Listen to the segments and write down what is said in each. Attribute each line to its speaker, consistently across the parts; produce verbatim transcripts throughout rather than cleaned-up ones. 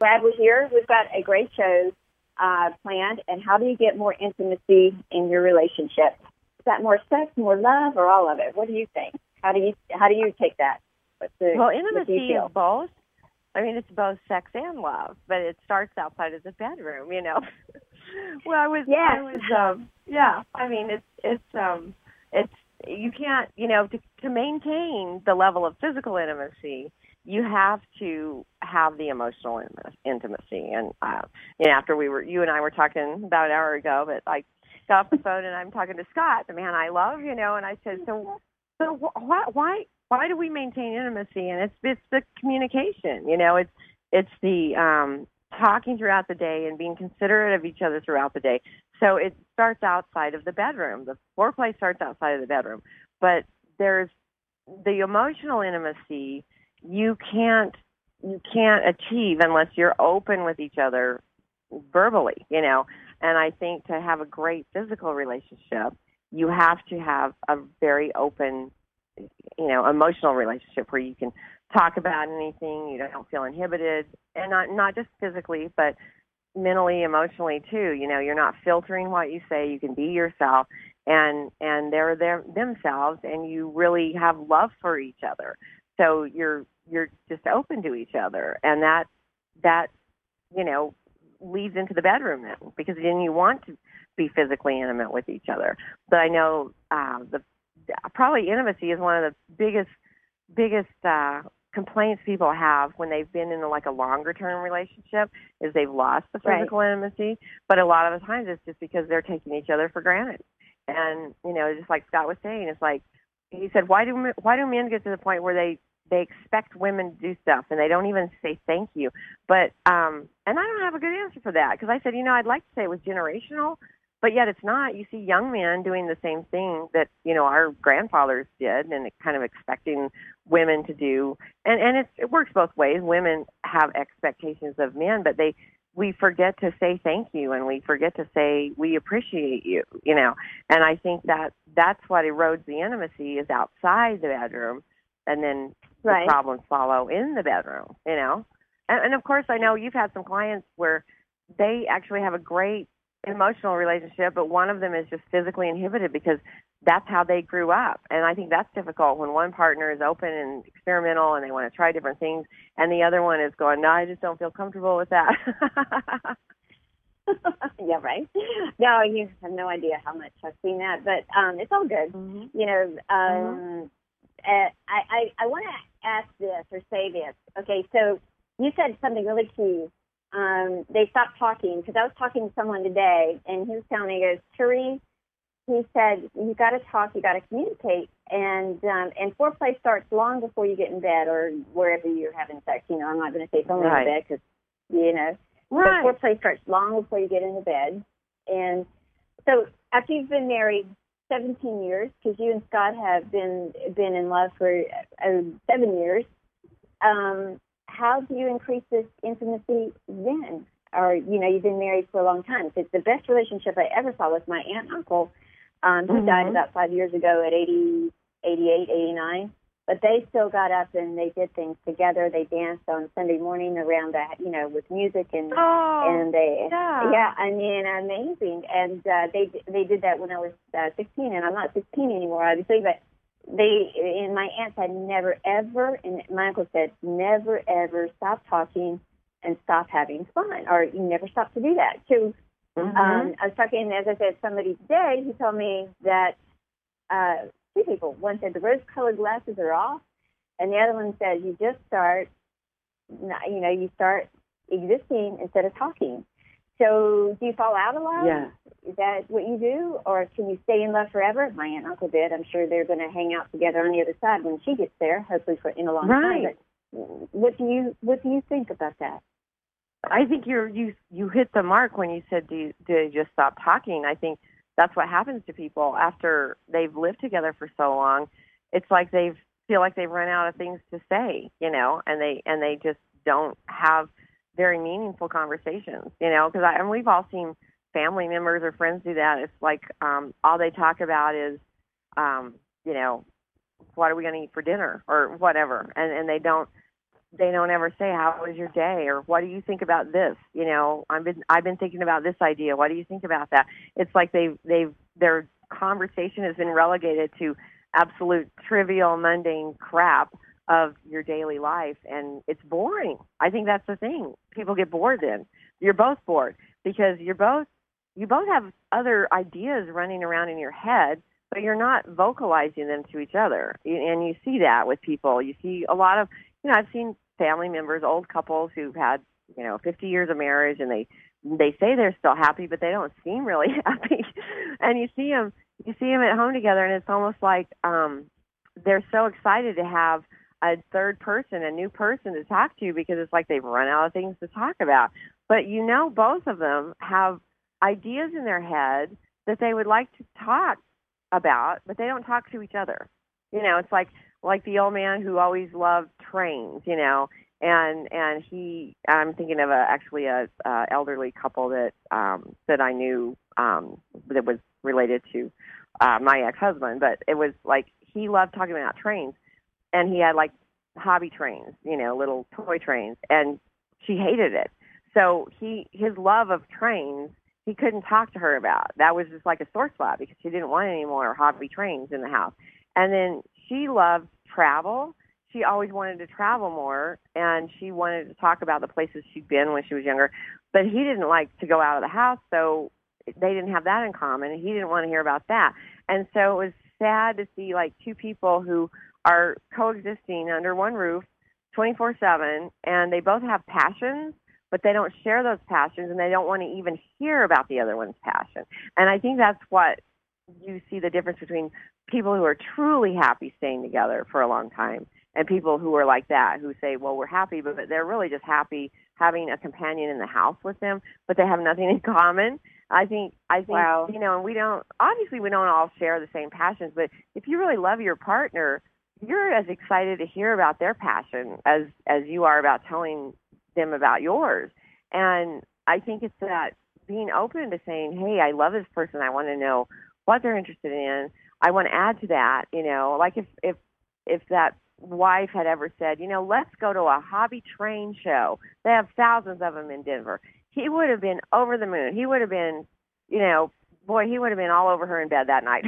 Speaker 1: glad we're here. We've got a great show uh, planned. And how do you get more intimacy in your relationship? Is that more sex, more love, or all of it? What do you think? How do you how do you take that? What's the,
Speaker 2: well,
Speaker 1: what do
Speaker 2: intimacy
Speaker 1: you feel?
Speaker 2: is both. I mean, it's both sex and love, but it starts outside of the bedroom, you know. well, I was,
Speaker 1: Yes.
Speaker 2: I was, um, yeah. I mean, it's, it's, um, it's. You can't, you know, to, to maintain the level of physical intimacy, you have to have the emotional intimacy. And uh, you know, after we were, you and I were talking about an hour ago, but I got off the phone and I'm talking to Scott, the man I love, you know, and I said, so, so why, why? Why do we maintain intimacy? And it's it's the communication, you know. It's it's the um, talking throughout the day and being considerate of each other throughout the day. So it starts outside of the bedroom. The foreplay starts outside of the bedroom, but there's the emotional intimacy you can't you can't achieve unless you're open with each other verbally, you know. And I think to have a great physical relationship, you have to have a very open, you know, emotional relationship where you can talk about anything, you don't feel inhibited, and not not just physically, but mentally, emotionally too. You know, you're not filtering what you say. You can be yourself, and and they're their themselves, and you really have love for each other. So you're you're just open to each other, and that that you know leads into the bedroom then, because then you want to be physically intimate with each other. But I know uh, the probably intimacy is one of the biggest, biggest uh, complaints people have when they've been in a, like a longer-term relationship is they've lost the physical
Speaker 1: Right.
Speaker 2: intimacy. But a lot of the times it's just because they're taking each other for granted. And you know, just like Scott was saying, it's like he said, why do why do men get to the point where they they expect women to do stuff and they don't even say thank you? But um, and I don't have a good answer for that, because I said, you know, I'd like to say it was generational. But yet it's not. You see young men doing the same thing that, you know, our grandfathers did, and kind of expecting women to do. And, and it's, it works both ways. Women have expectations of men, but they we forget to say thank you, and we forget to say we appreciate you, you know. And I think that that's what erodes the intimacy is outside the bedroom, and then
Speaker 1: Right.
Speaker 2: the problems follow in the bedroom, you know. And, and, of course, I know you've had some clients where they actually have a great emotional relationship, but one of them is just physically inhibited because that's how they grew up. And I think that's difficult when one partner is open and experimental and they want to try different things, and the other one is going, no, I just don't feel comfortable with that.
Speaker 1: Yeah, right. No, you have no idea how much I've seen that, but um, it's all good.
Speaker 2: Mm-hmm.
Speaker 1: You know, um,
Speaker 2: Mm-hmm.
Speaker 1: uh, I, I, I want to ask this or say this. Okay, so you said something really key. Um, they stopped talking, because I was talking to someone today, and he was telling me, he goes, Cherie, he said, you got to talk, you got to communicate, and um, and foreplay starts long before you get in bed or wherever you're having sex. You know, I'm not going to say it's only
Speaker 2: Right.
Speaker 1: in bed, because, you know,
Speaker 2: Right.
Speaker 1: but foreplay starts long before you get into bed. And so after you've been married seventeen years, because you and Scott have been been in love for uh, seven years, um, how do you increase this intimacy then? Or, you know, you've been married for a long time. It's the best relationship I ever saw with my aunt and uncle, um, who
Speaker 2: Mm-hmm.
Speaker 1: died about five years ago at eighty, eighty-eight, eighty-nine. But they still got up and they did things together. They danced on Sunday morning around the, you know, with music and
Speaker 2: Oh,
Speaker 1: and they,
Speaker 2: yeah.
Speaker 1: yeah, I mean, amazing. And uh, they they did that when I was uh, sixteen, and I'm not sixteen anymore, obviously, but they, and my aunt said never, ever, and my uncle said never, ever stop talking and stop having fun, or you never stop to do that. So
Speaker 2: Mm-hmm.
Speaker 1: um, I was talking, as I said, somebody today who told me that uh, two people, one said the rose-colored glasses are off, and the other one said you just start, you know, you start existing instead of talking. So do you fall out a lot?
Speaker 2: Yeah.
Speaker 1: Is that what you do? Or can you stay in love forever? My aunt and uncle did. I'm sure they're going to hang out together on the other side when she gets there, hopefully for in a long
Speaker 2: Right.
Speaker 1: time. But what do you what do you think about that?
Speaker 2: I think you're, you you hit the mark when you said, do you, do you just stop talking? I think that's what happens to people after they've lived together for so long. It's like they feel like they've run out of things to say, you know, and they and they just don't have very meaningful conversations, you know, because I and we've all seen family members or friends do that. It's like um, all they talk about is, um, you know, what are we going to eat for dinner or whatever, and and they don't they don't ever say, how was your day? Or what do you think about this? You know, I've been, I've been thinking about this idea. What do you think about that? It's like they've, they've, their conversation has been relegated to absolute trivial, mundane crap of your daily life. And it's boring. I think that's the thing. People get bored then. You're both bored because you're both, you both have other ideas running around in your head, but you're not vocalizing them to each other. And you see that with people. You see a lot of, you know, I've seen family members, old couples who've had, you know, fifty years of marriage, and they they say they're still happy, but they don't seem really happy. And you see them, you see them at home together, and it's almost like um, they're so excited to have a third person, a new person to talk to, because it's like they've run out of things to talk about. But you know, both of them have ideas in their head that they would like to talk about, but they don't talk to each other. You know, it's like like the old man who always loved trains, you know, and and he, I'm thinking of a actually a, a elderly couple that um, that I knew um, that was related to uh, my ex-husband, but it was like he loved talking about trains, and he had like hobby trains, you know, little toy trains, and she hated it. So he his love of trains, he couldn't talk to her about. That was just like a sore spot because she didn't want any more hobby trains in the house. And then she loved travel. She always wanted to travel more, and she wanted to talk about the places she'd been when she was younger. But he didn't like to go out of the house, so they didn't have that in common. He didn't want to hear about that. And so it was sad to see like two people who are coexisting under one roof twenty-four seven, and they both have passions, but they don't share those passions, and they don't want to even hear about the other one's passion. And I think that's what you see the difference between people who are truly happy staying together for a long time and people who are like that, who say, well, we're happy, but they're really just happy having a companion in the house with them, but they have nothing in common. I think, I think, wow. you know, and we don't, obviously we don't all share the same passions, but if you really love your partner, you're as excited to hear about their passion as, as you are about telling them about yours. And I think it's that being open to saying, hey, I love this person. I want to know what they're interested in. I want to add to that, you know, like if, if, if that wife had ever said, you know, let's go to a hobby train show. They have thousands of them in Denver. He would have been over the moon. He would have been, you know, boy, he would have been all over her in bed that night.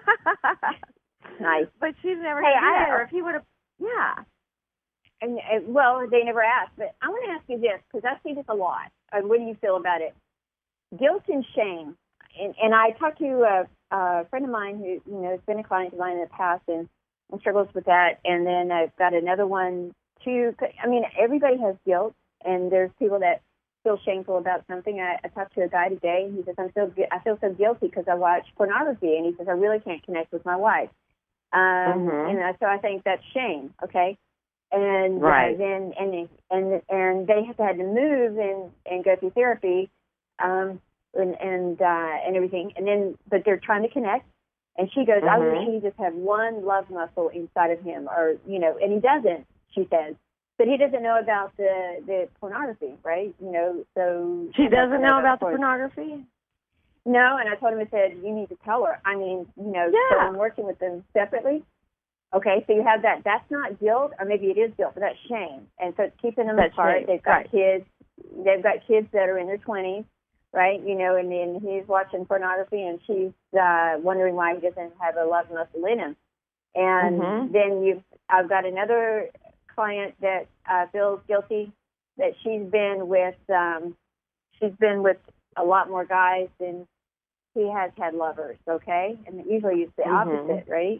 Speaker 1: Nice.
Speaker 2: But she's never
Speaker 1: hey,
Speaker 2: said
Speaker 1: I,
Speaker 2: that. Or if he would have, yeah.
Speaker 1: And, uh, well, they never asked, but I want to ask you this, because I see this a lot. Uh, what do you feel about it? Guilt and shame. And, and I talked to a, a friend of mine who, you know, has been a client of mine in the past and, and struggles with that. And then I've got another one, too. I mean, everybody has guilt, and there's people that feel shameful about something. I, I talked to a guy today, and he says, I'm so, I feel so guilty because I watch pornography. And he says, I really can't connect with my wife. Um, mm-hmm. And uh, so I think that's shame, okay? And
Speaker 2: right.
Speaker 1: uh, then and and and they have had to move and, and go through therapy, um, and and uh, and everything. And then, but they're trying to connect. And she goes, mm-hmm. I wish he just had one love muscle inside of him, or you know. And he doesn't, she says, but he doesn't know about the the pornography, right? You know, so
Speaker 2: she doesn't know about the pornography.
Speaker 1: No, and I told him, I said, you need to tell her. I mean, you know,
Speaker 2: yeah.
Speaker 1: so I'm working with them separately. Okay, so you have that. That's not guilt, or maybe it is guilt, but that's shame. And so it's keeping them
Speaker 2: that's
Speaker 1: apart.
Speaker 2: Shame.
Speaker 1: They've got
Speaker 2: right.
Speaker 1: kids. They've got kids that are in their twenties, right? You know, and then he's watching pornography, and she's uh, wondering why he doesn't have a love muscle in him. And
Speaker 2: mm-hmm.
Speaker 1: then you've, I've got another client that uh, feels guilty that she's been with. Um, she's been with a lot more guys than he has had lovers, okay? And usually it's the
Speaker 2: mm-hmm.
Speaker 1: opposite, right?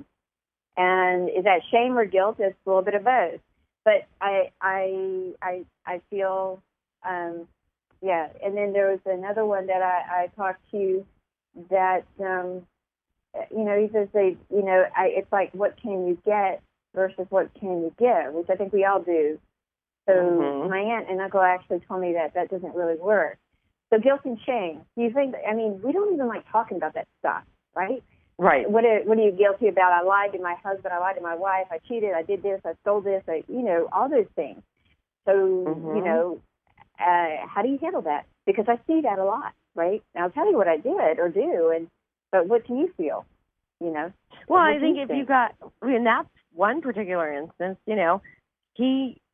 Speaker 1: And is that shame or guilt? It's a little bit of both. But I I I I feel um yeah, and then there was another one that I, I talked to that um you know, he says they you know, I it's like what can you get versus what can you give, which I think we all do. So mm-hmm. my aunt and uncle actually told me that that doesn't really work. So guilt and shame. Do you think, I mean, we don't even like talking about that stuff, right?
Speaker 2: Right.
Speaker 1: What are, what are you guilty about? I lied to my husband. I lied to my wife. I cheated. I did this. I stole this. I, you know, all those things. So, mm-hmm. you know, uh, how do you handle that? Because I see that a lot, right? And I'll tell you what I did or do, and but what do you feel, you know?
Speaker 2: Well, I think you if think? you got, I mean, that's one particular instance, you know, he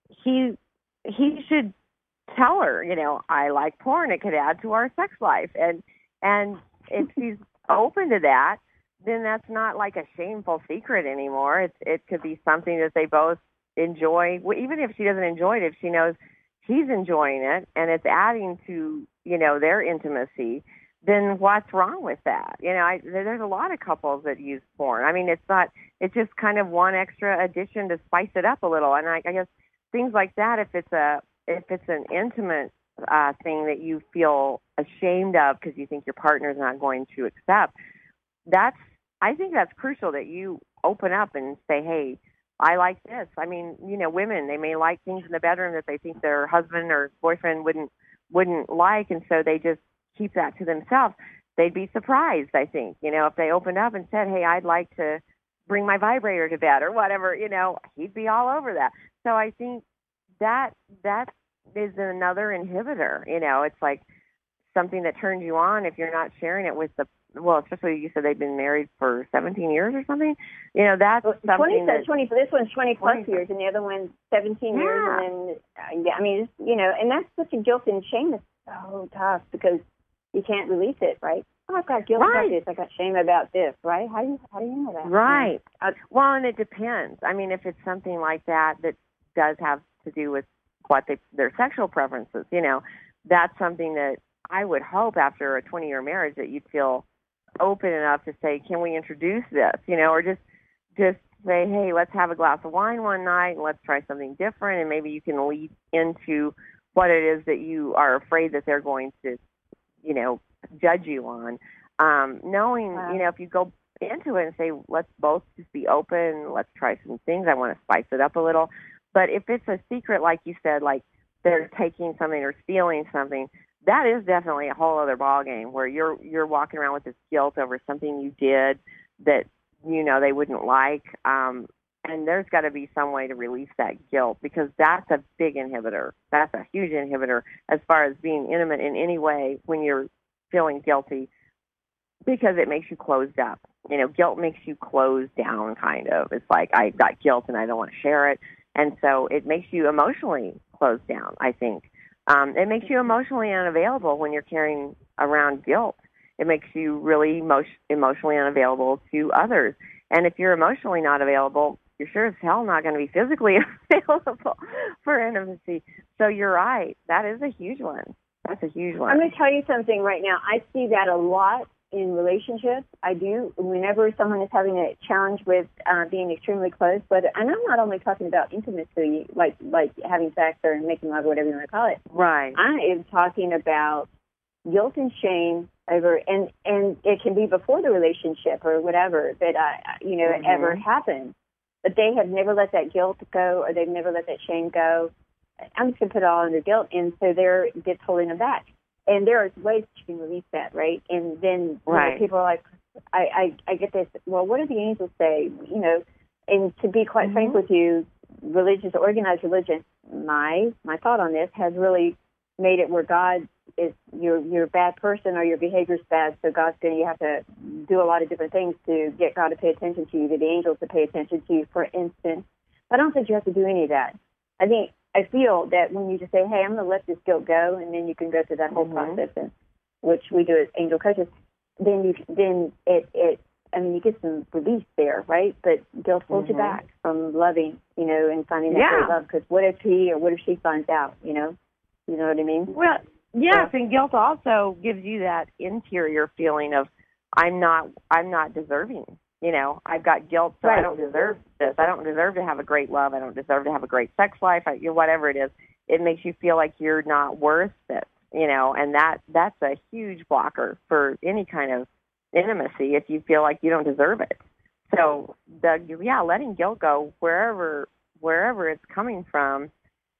Speaker 2: he he should tell her, you know, I like porn. It could add to our sex life. And and if she's open to that, then that's not like a shameful secret anymore. It's, it could be something that they both enjoy. Well, even if she doesn't enjoy it, if she knows he's enjoying it and it's adding to, you know, their intimacy, then what's wrong with that? You know, I, there's a lot of couples that use porn. I mean, it's not, it's just kind of one extra addition to spice it up a little. And I, I guess things like that, if it's a, if it's an intimate uh, thing that you feel ashamed of because you think your partner's not going to accept, that's, I think that's crucial that you open up and say, hey, I like this. I mean, you know, women, they may like things in the bedroom that they think their husband or boyfriend wouldn't wouldn't like, and so they just keep that to themselves. They'd be surprised, I think, you know, if they opened up and said, hey, I'd like to bring my vibrator to bed or whatever, you know, he'd be all over that. So I think that that is another inhibitor. You know, it's like something that turns you on if you're not sharing it with the, well, especially you said they've been married for seventeen years or something. You know, that's well, something
Speaker 1: twenty,
Speaker 2: that...
Speaker 1: twenty, this one's twenty plus years, and the other one's seventeen
Speaker 2: yeah.
Speaker 1: years. And then, uh, yeah, I mean, it's, you know, and that's such a guilt and shame. It's so tough because you can't release it, right? Oh, I've got guilt
Speaker 2: right.
Speaker 1: about this. I got shame about this, right? How do you, how do you know that?
Speaker 2: Right.
Speaker 1: Uh,
Speaker 2: well, and it depends. I mean, if it's something like that that does have to do with what they, their sexual preferences, you know, that's something that I would hope after a twenty-year marriage that you'd feel open enough to say, can we introduce this, you know, or just just say, hey, let's have a glass of wine one night and let's try something different, and maybe you can lead into what it is that you are afraid that they're going to, you know, judge you on. Um, knowing, wow. you know, if you go into it and say, let's both just be open, let's try some things, I want to spice it up a little. But if it's a secret, like you said, like they're taking something or stealing something, that is definitely a whole other ballgame where you're you're walking around with this guilt over something you did that, you know, they wouldn't like. Um, and there's got to be some way to release that guilt, because that's a big inhibitor. That's a huge inhibitor as far as being intimate in any way when you're feeling guilty, because it makes you closed up. You know, guilt makes you closed down, kind of. It's like, I got guilt and I don't want to share it. And so it makes you emotionally closed down, I think. Um, it makes you emotionally unavailable when you're carrying around guilt. It makes you really emo- emotionally unavailable to others. And if you're emotionally not available, you're sure as hell not going to be physically available for intimacy. So you're right. That is a huge one. That's a huge one.
Speaker 1: I'm going to tell you something right now. I see that a lot in relationships. I do. Whenever someone is having a challenge with uh, being extremely close, but and I'm not only talking about intimacy, like like having sex or making love or whatever you want to call it.
Speaker 2: Right.
Speaker 1: I am talking about guilt and shame over, and and it can be before the relationship or whatever that uh, you know
Speaker 2: mm-hmm.
Speaker 1: ever happened, but they have never let that guilt go, or they've never let that shame go. I'm just going to put it all under guilt, and so there it gets holding them back. And there are ways that you can release that, right? And then you
Speaker 2: right.
Speaker 1: know, people are like, I, I, I get this, well, what do the angels say? You know, and to be quite mm-hmm. frank with you, religious, organized religion, my my thought on this has really made it where God is, you're, you're a bad person or your behavior's bad, so God's going to, you have to do a lot of different things to get God to pay attention to you, to the angels to pay attention to you, for instance. I don't think you have to do any of that. I think, I feel that when you just say, hey, I'm going to let this guilt go, and then you can go through that whole
Speaker 2: mm-hmm.
Speaker 1: process, and, which we do as angel coaches, then you then it, it I mean, you get some release there, right? But guilt holds mm-hmm. you back from loving, you know, and finding that
Speaker 2: yeah.
Speaker 1: great love, because what if he or what if she finds out, you know? You know what I mean?
Speaker 2: Well, yes,
Speaker 1: so,
Speaker 2: and guilt also gives you that interior feeling of, I'm not, I'm not deserving. You know, I've got guilt, so
Speaker 1: right.
Speaker 2: I don't deserve this. I don't deserve to have a great love. I don't deserve to have a great sex life. I, you know, whatever it is, it makes you feel like you're not worth it. You know, and that that's a huge blocker for any kind of intimacy if you feel like you don't deserve it. So, the yeah, letting guilt go wherever wherever it's coming from.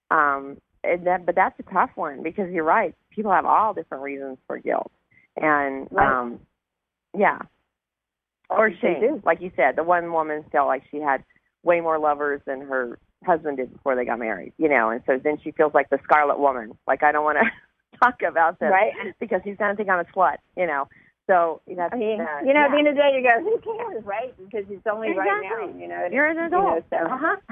Speaker 2: Um, and that, but that's a tough one, because you're right. People have all different reasons for guilt, and
Speaker 1: right.
Speaker 2: um, yeah. Or shame, like you said. The one woman felt like she had way more lovers than her husband did before they got married, you know, and so then she feels like the Scarlet Woman. Like, I don't want to talk about this
Speaker 1: right.
Speaker 2: because he's going to think I'm a slut, you know. So, that's,
Speaker 1: I mean,
Speaker 2: uh,
Speaker 1: you know,
Speaker 2: yeah.
Speaker 1: at the end of the day, you go, who cares, right? Because it's only
Speaker 2: exactly.
Speaker 1: right now, you know.
Speaker 2: You're an adult.
Speaker 1: You know, so.
Speaker 2: Uh-huh.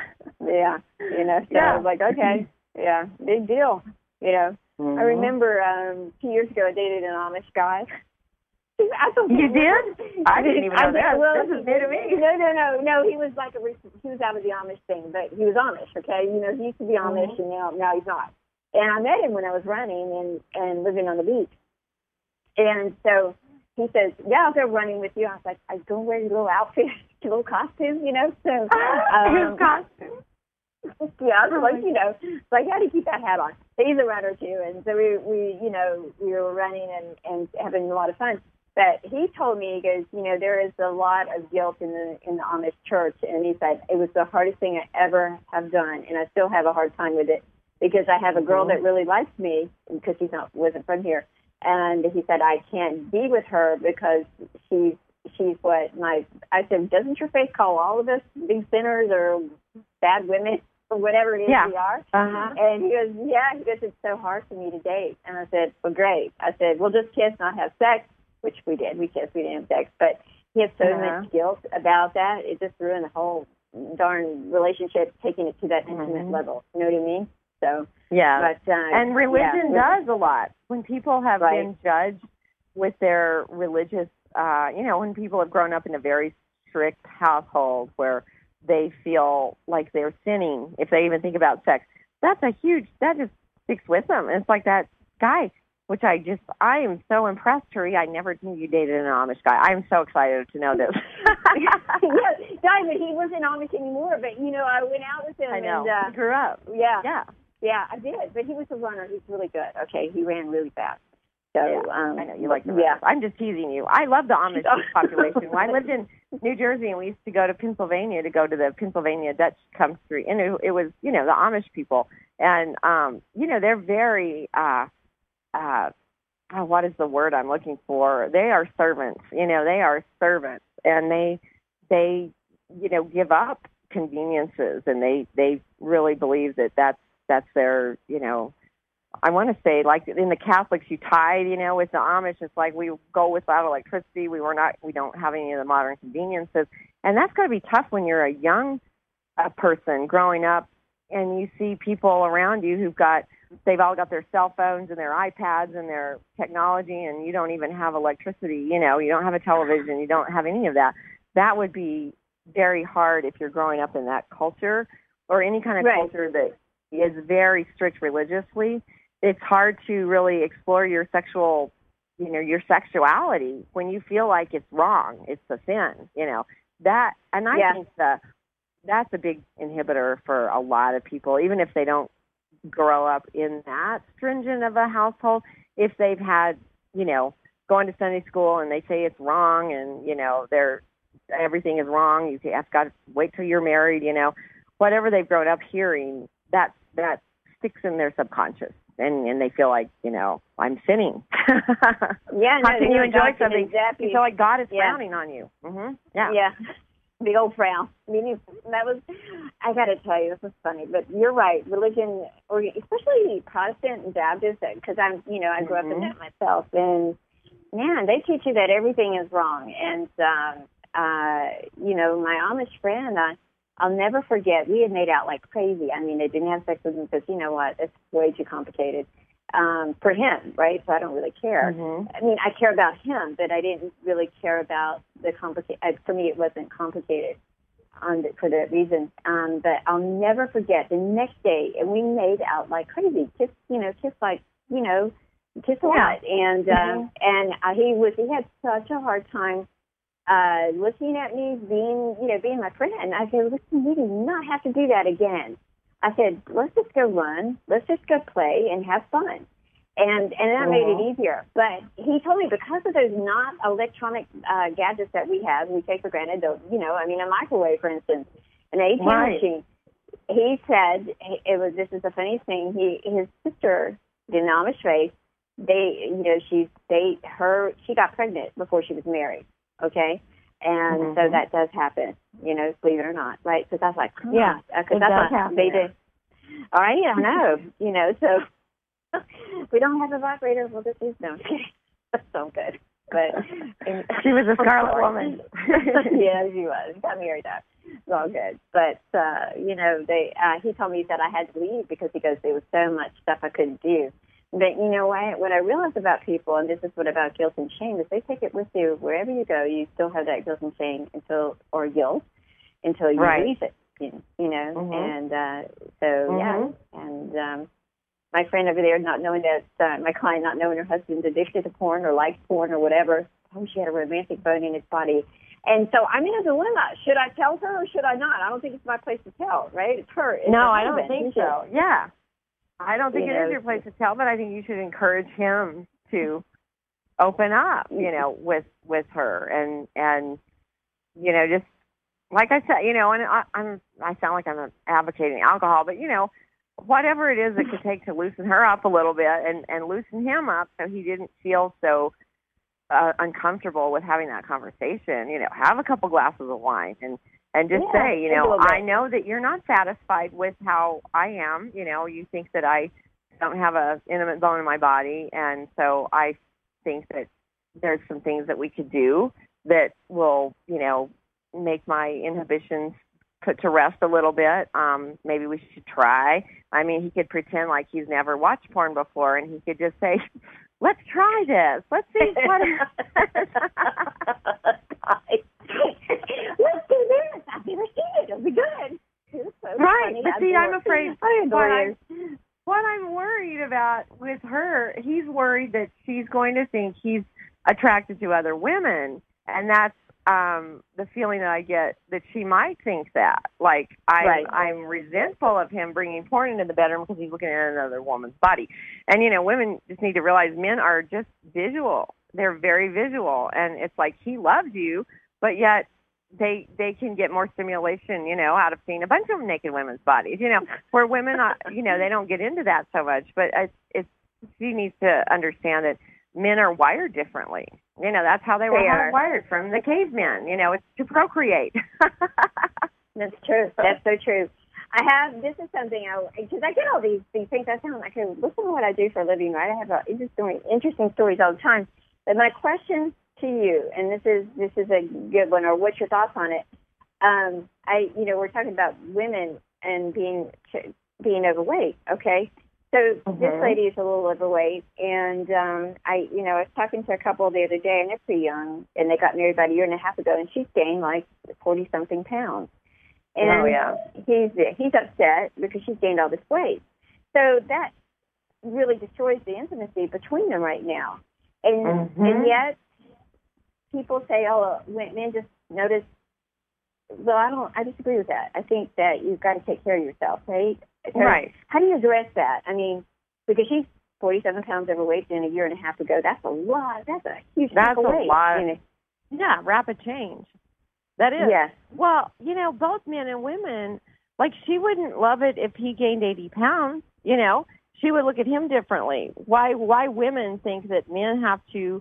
Speaker 1: Yeah, you know, so
Speaker 2: Yeah.
Speaker 1: I was like, okay, yeah, big deal. You know,
Speaker 2: Mm-hmm.
Speaker 1: I remember um, two years ago I dated an Amish guy. I thought
Speaker 2: You did? I didn't even know
Speaker 1: I,
Speaker 2: that.
Speaker 1: Well,
Speaker 2: this is new to me.
Speaker 1: No, no, no, no. He was like a he was out of the Amish thing, but he was Amish. Okay, you know, he used to be Amish,
Speaker 2: Mm-hmm.
Speaker 1: and now now he's not. And I met him when I was running and and living on the beach. And so he says, "Yeah, I'll go running with you." I was like, "I go wear your little outfit, your little costume, you know." So um,
Speaker 2: his costume.
Speaker 1: Yeah, I was like, you know, like how do you keep that hat on? He's a runner too, and so we, we, you know, we were running and, and having a lot of fun. But he told me, he goes, you know, there is a lot of guilt in the in the Amish church, and he said it was the hardest thing I ever have done, and I still have a hard time with it because I have a girl
Speaker 2: Mm-hmm.
Speaker 1: that really likes me because she's not wasn't from here, and he said I can't be with her because she's she's what my I said, doesn't your faith call all of us big sinners or bad women or whatever it is
Speaker 2: yeah.
Speaker 1: we are?
Speaker 2: Uh-huh.
Speaker 1: And he goes, yeah, he goes, it's so hard for me to date. And I said, well, great. I said, we'll just kiss, not have sex, which we did. We kissed, we didn't have sex. But he had so
Speaker 2: Uh-huh.
Speaker 1: much guilt about that. It just ruined the whole darn relationship, taking it to that intimate
Speaker 2: Mm-hmm.
Speaker 1: level. You know what I mean? So,
Speaker 2: Yeah.
Speaker 1: But, uh,
Speaker 2: and religion
Speaker 1: yeah.
Speaker 2: does a lot. When people have
Speaker 1: Right.
Speaker 2: been judged with their religious, uh, you know, when people have grown up in a very strict household where they feel like they're sinning if they even think about sex, that's a huge, that just sticks with them. And it's like that guy, which I just, I am so impressed, Turi. I never knew you dated an Amish guy. I'm so excited to know this.
Speaker 1: Yeah, guy, but he wasn't Amish anymore. But, you know, I went out with him.
Speaker 2: I know.
Speaker 1: And, uh,
Speaker 2: he grew up.
Speaker 1: Yeah.
Speaker 2: Yeah.
Speaker 1: Yeah, I did. But he was a runner. He's really good. Okay, he ran really fast. So,
Speaker 2: Yeah,
Speaker 1: um,
Speaker 2: I know you like the
Speaker 1: yeah.
Speaker 2: Amish. I'm just teasing you. I love the Amish population. When I lived in New Jersey and we used to go to Pennsylvania to go to the Pennsylvania Dutch country, and it, it was, you know, the Amish people, and um, you know, they're very, uh, uh, oh, what is the word I'm looking for? They are servants. You know, they are servants, and they, they, you know, give up conveniences, and they, they really believe that that's that's their, you know. I want to say, like in the Catholics, you tithe, you know, with the Amish, it's like we go without electricity. We were not, we don't have any of the modern conveniences. And that's going to be tough when you're a young uh, person growing up and you see people around you who've got, they've all got their cell phones and their iPads and their technology, and you don't even have electricity, you know, you don't have a television, you don't have any of that. That would be very hard if you're growing up in that culture or any kind of
Speaker 1: Right.
Speaker 2: culture that is very strict religiously. It's hard to really explore your sexual, you know, your sexuality when you feel like it's wrong, it's a sin, you know. That, and I
Speaker 1: Yeah.
Speaker 2: think that that's a big inhibitor for a lot of people, even if they don't grow up in that stringent of a household. If they've had, you know, going to Sunday school and they say it's wrong, and you know, they're everything is wrong. You have got to wait till you're married, you know, whatever they've grown up hearing, that that sticks in their subconscious. And, and they feel like, you know, I'm sinning.
Speaker 1: Yeah,
Speaker 2: How
Speaker 1: no,
Speaker 2: can
Speaker 1: no,
Speaker 2: you enjoy
Speaker 1: God can
Speaker 2: something?
Speaker 1: exactly-
Speaker 2: You feel like God is
Speaker 1: Yeah.
Speaker 2: frowning on you. Mm-hmm. Yeah.
Speaker 1: Yeah, big old frown. I mean, that was, I got to tell you, this was funny, but you're right. Religion, or especially Protestant and Baptist, because I'm, you know, I grew
Speaker 2: Mm-hmm.
Speaker 1: up in that myself, and man, they teach you that everything is wrong. And, um, uh, you know, my Amish friend, I, I'll never forget, we had made out like crazy. I mean, they didn't have sex with him because, you know what, it's way too complicated um, for him, right? So I don't really care.
Speaker 2: Mm-hmm.
Speaker 1: I mean, I care about him, but I didn't really care about the complicated. For me, it wasn't complicated on the, for that reason. Um, but I'll never forget the next day, and we made out like crazy. Just, you know, just like, you know, just a lot. And
Speaker 2: Mm-hmm.
Speaker 1: um, and uh, he was he had such a hard time uh, looking at me, being, you know, being my friend. I said, listen, we do not have to do that again. I said, let's just go run. Let's just go play and have fun. And and that
Speaker 2: Mm-hmm.
Speaker 1: made it easier. But he told me because of those not electronic uh, gadgets that we have, we take for granted, though, you know, I mean, a microwave, for instance, an A T M
Speaker 2: Right.
Speaker 1: machine. He said, it was, this is the funniest thing, he, his sister did an Amish race. They, you know, she, they, her, she got pregnant before she was married. Okay. And
Speaker 2: Mm-hmm.
Speaker 1: so that does happen, you know, believe it or not, right? Because I was like, oh,
Speaker 2: Yeah,
Speaker 1: because
Speaker 2: it
Speaker 1: that's
Speaker 2: does
Speaker 1: what
Speaker 2: happen.
Speaker 1: they did. All right, I know, you know, so if we don't have a vibrator, we'll just use them. That's so good. But and,
Speaker 2: She was a
Speaker 1: I'm
Speaker 2: Scarlet
Speaker 1: sorry.
Speaker 2: Woman.
Speaker 1: Yeah, she was. Got married up. It's all good. But, uh, you know, they, uh, he told me that I had to leave because he goes, there was so much stuff I couldn't do. But, you know, what, what I realized about people, and this is what about guilt and shame, is they take it with you wherever you go. You still have that guilt and shame until, or guilt, until you
Speaker 2: right.
Speaker 1: release it, you, you know.
Speaker 2: Mm-hmm.
Speaker 1: And uh, so,
Speaker 2: mm-hmm.
Speaker 1: yeah. And um, my friend over there not knowing that, uh, my client not knowing her husband's addicted to porn or likes porn or whatever. Oh, she had a romantic bone in his body. And so I'm in a dilemma. Should I tell her or should I not? I don't think it's my place to tell, right? It's her. It's
Speaker 2: no,
Speaker 1: her
Speaker 2: I don't
Speaker 1: husband.
Speaker 2: think so. Yeah. I don't think
Speaker 1: You
Speaker 2: it
Speaker 1: know,
Speaker 2: is your place to tell, but I think you should encourage him to open up, you know, with with her and and you know, just like I said, you know, and I, I'm I sound like I'm advocating alcohol, but you know, whatever it is it could take to loosen her up a little bit and and loosen him up so he didn't feel so uh, uncomfortable with having that conversation. You know, have a couple glasses of wine and. And just
Speaker 1: yeah,
Speaker 2: say, you know, I know that you're not satisfied with how I am. You know, you think that I don't have a intimate bone in my body, and so I think that there's some things that we could do that will, you know, make my inhibitions put to rest a little bit. Um, maybe we should try. I mean, he could pretend like he's never watched porn before, and he could just say, let's try this. Let's see what
Speaker 1: let's do this. I've never seen it. It'll be good. It's so
Speaker 2: right.
Speaker 1: funny.
Speaker 2: But see, I'm afraid
Speaker 1: I
Speaker 2: what, I, what I'm worried about with her, he's worried that she's going to think he's attracted to other women. And that's um, the feeling that I get, that she might think that. Like, I'm,
Speaker 1: right.
Speaker 2: I'm resentful of him bringing porn into the bedroom because he's looking at another woman's body. And, you know, women just need to realize men are just visual. They're very visual. And it's like he loves you, but yet they they can get more stimulation, you know, out of seeing a bunch of naked women's bodies, you know, where women, are, you know, they don't get into that so much. But it's, it's she needs to understand that men are wired differently. You know, that's how they were
Speaker 1: they
Speaker 2: wired from the cavemen. You know, it's to procreate.
Speaker 1: That's true. That's so true. I have, this is something I, because I get all these, these things. I sound like, I listen to what I do for a living, right? I have uh, interesting, interesting stories all the time. But my question to you, and this is this is a good one, or what's your thoughts on it? Um, I, you know, we're talking about women and being being overweight. Okay, so mm-hmm. this lady is a little overweight, and um, I, you know, I was talking to a couple the other day, and they're pretty young, and they got married about a year and a half ago, and she's gained like forty something pounds. And
Speaker 2: oh yeah,
Speaker 1: he's he's upset because she's gained all this weight. So that really destroys the intimacy between them right now. And
Speaker 2: mm-hmm.
Speaker 1: and yet people say, oh, men just notice. Well, I don't. I disagree with that. I think that you've got to take care of yourself, right? So
Speaker 2: right.
Speaker 1: How do you address that? I mean, because she's forty-seven pounds overweight in a year and a half ago. That's a lot. That's a huge
Speaker 2: That's
Speaker 1: a
Speaker 2: weight. lot.
Speaker 1: You know?
Speaker 2: Yeah, rapid change. That is.
Speaker 1: Yes.
Speaker 2: Well, you know, both men and women, like she wouldn't love it if he gained eighty pounds, you know. She would look at him differently. Why why women think that men have to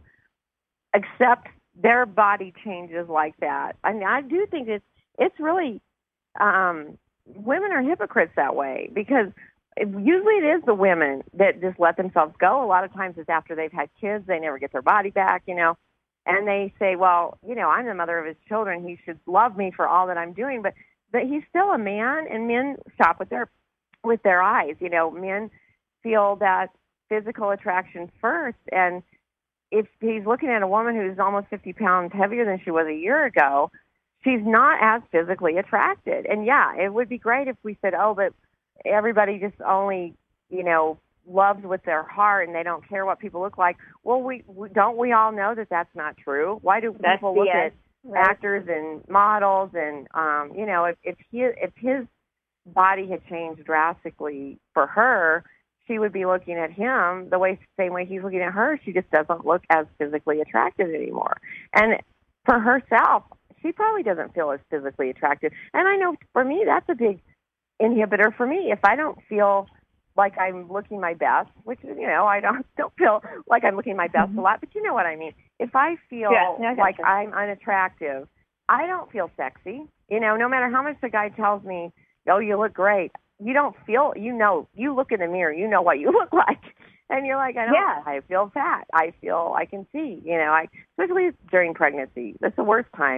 Speaker 2: accept their body changes like that. I mean, I do think it's, it's really, um, women are hypocrites that way because it, usually it is the women that just let themselves go. A lot of times it's after they've had kids, they never get their body back, you know. And they say, well, you know, I'm the mother of his children. He should love me for all that I'm doing. But, but he's still a man, and men shop with their with their eyes. You know, men feel that physical attraction first. And if he's looking at a woman who's almost fifty pounds heavier than she was a year ago, she's not as physically attracted. And, yeah, it would be great if we said, oh, but everybody just only, you know, loves with their heart and they don't care what people look like. Well, we, we don't we all know that that's not true? Why do
Speaker 1: that's
Speaker 2: people look
Speaker 1: yes,
Speaker 2: at
Speaker 1: right.
Speaker 2: actors and models and um, you know, if if he if his body had changed drastically for her, she would be looking at him the way same way he's looking at her. She just doesn't look as physically attractive anymore. And for herself, she probably doesn't feel as physically attractive. And I know for me that's a big inhibitor for me. If I don't feel like I'm looking my best, which, you know, I don't don't feel like I'm looking my best mm-hmm. a lot, but you know what I mean. If I feel
Speaker 1: yeah, no, I
Speaker 2: like
Speaker 1: you.
Speaker 2: I'm unattractive, I don't feel sexy. You know, no matter how much the guy tells me, oh, you look great, you don't feel, you know, you look in the mirror, you know what you look like. And you're like, I don't,
Speaker 1: yeah.
Speaker 2: I feel fat. I feel, I can see, you know, I, especially during pregnancy. That's the worst time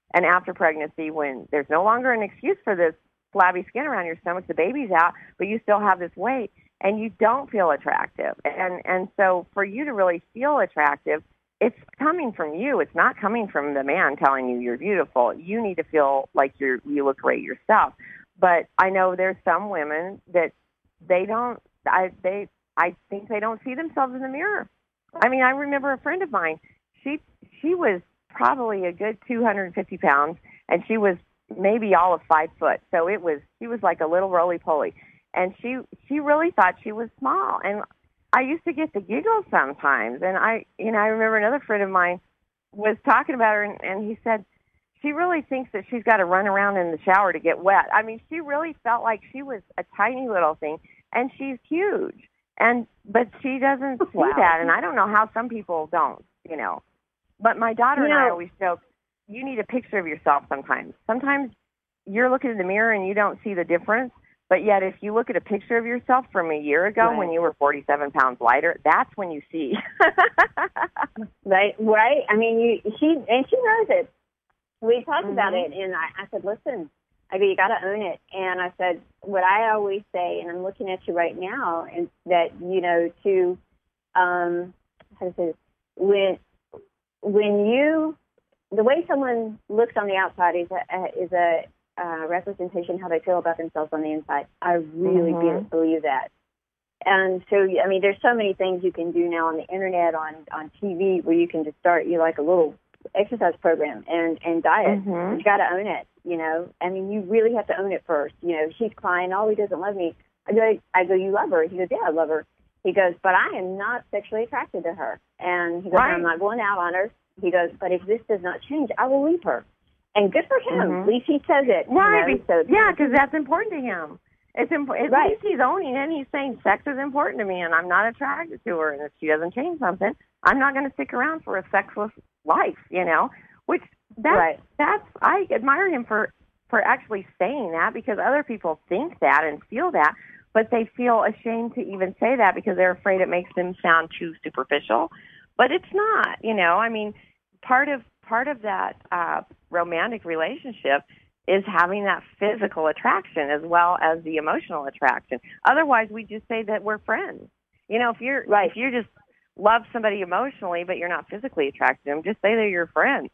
Speaker 2: and after pregnancy, when there's no longer an excuse for this flabby skin around your stomach, the baby's out, but you still have this weight, and you don't feel attractive. And and so for you to really feel attractive, it's coming from you. It's not coming from the man telling you you're beautiful. You need to feel like you're you look great yourself. But I know there's some women that they don't. I they I think they don't see themselves in the mirror. I mean, I remember a friend of mine. She she was probably a good two hundred fifty pounds, and she was maybe all of five foot. So it was she was like a little roly-poly, and she she really thought she was small. And I used to get the giggles sometimes. And I you know I remember another friend of mine was talking about her, and, and he said she really thinks that she's got to run around in the shower to get wet. I mean, she really felt like she was a tiny little thing, and she's huge. And but she doesn't see
Speaker 1: wow.
Speaker 2: that, and I don't know how some people don't, you know. But my daughter
Speaker 1: you
Speaker 2: and
Speaker 1: know,
Speaker 2: I always joke, you need a picture of yourself sometimes. Sometimes you're looking in the mirror and you don't see the difference, but yet if you look at a picture of yourself from a year ago
Speaker 1: right.
Speaker 2: when you were forty-seven pounds lighter, that's when you see.
Speaker 1: right, right. I mean, you, she and she knows it. We talked
Speaker 2: mm-hmm. about
Speaker 1: it, and I, I said, listen, I go, you got to own it. And I said, what I always say, and I'm looking at you right now, is that, you know, to, um, how to say this, when, when you, the way someone looks on the outside is a, is a uh, representation of how they feel about themselves on the inside. I really
Speaker 2: mm-hmm.
Speaker 1: do believe that. And so, I mean, there's so many things you can do now on the internet, on, on T V, where you can just start, you like a little exercise program and, and diet.
Speaker 2: Mm-hmm.
Speaker 1: You got to own it, you know. I mean, you really have to own it first. You know, she's crying, oh, he doesn't love me. I go, I go, you love her? He goes, yeah, I love her. He goes, but I am not sexually attracted to her. And he goes,
Speaker 2: right.
Speaker 1: I'm not going out on her. He goes, but if this does not change, I will leave her. And good for him.
Speaker 2: Mm-hmm.
Speaker 1: At least he says it.
Speaker 2: Right.
Speaker 1: You know? So,
Speaker 2: yeah, because that's important to him. It's imp- At
Speaker 1: right.
Speaker 2: least he's owning it. He's saying sex is important to me, and I'm not attracted to her. And if she doesn't change something, I'm not going to stick around for a sexless life, you know. Which that's
Speaker 1: right.
Speaker 2: that's I admire him for for actually saying that, because other people think that and feel that, but they feel ashamed to even say that because they're afraid it makes them sound too superficial. But it's not, you know. I mean, part of part of that uh, romantic relationship is having that physical attraction as well as the emotional attraction. Otherwise, we just say that we're friends. You know, if you're
Speaker 1: right.
Speaker 2: if you just love somebody emotionally but you're not physically attracted to them, just say they're your friends.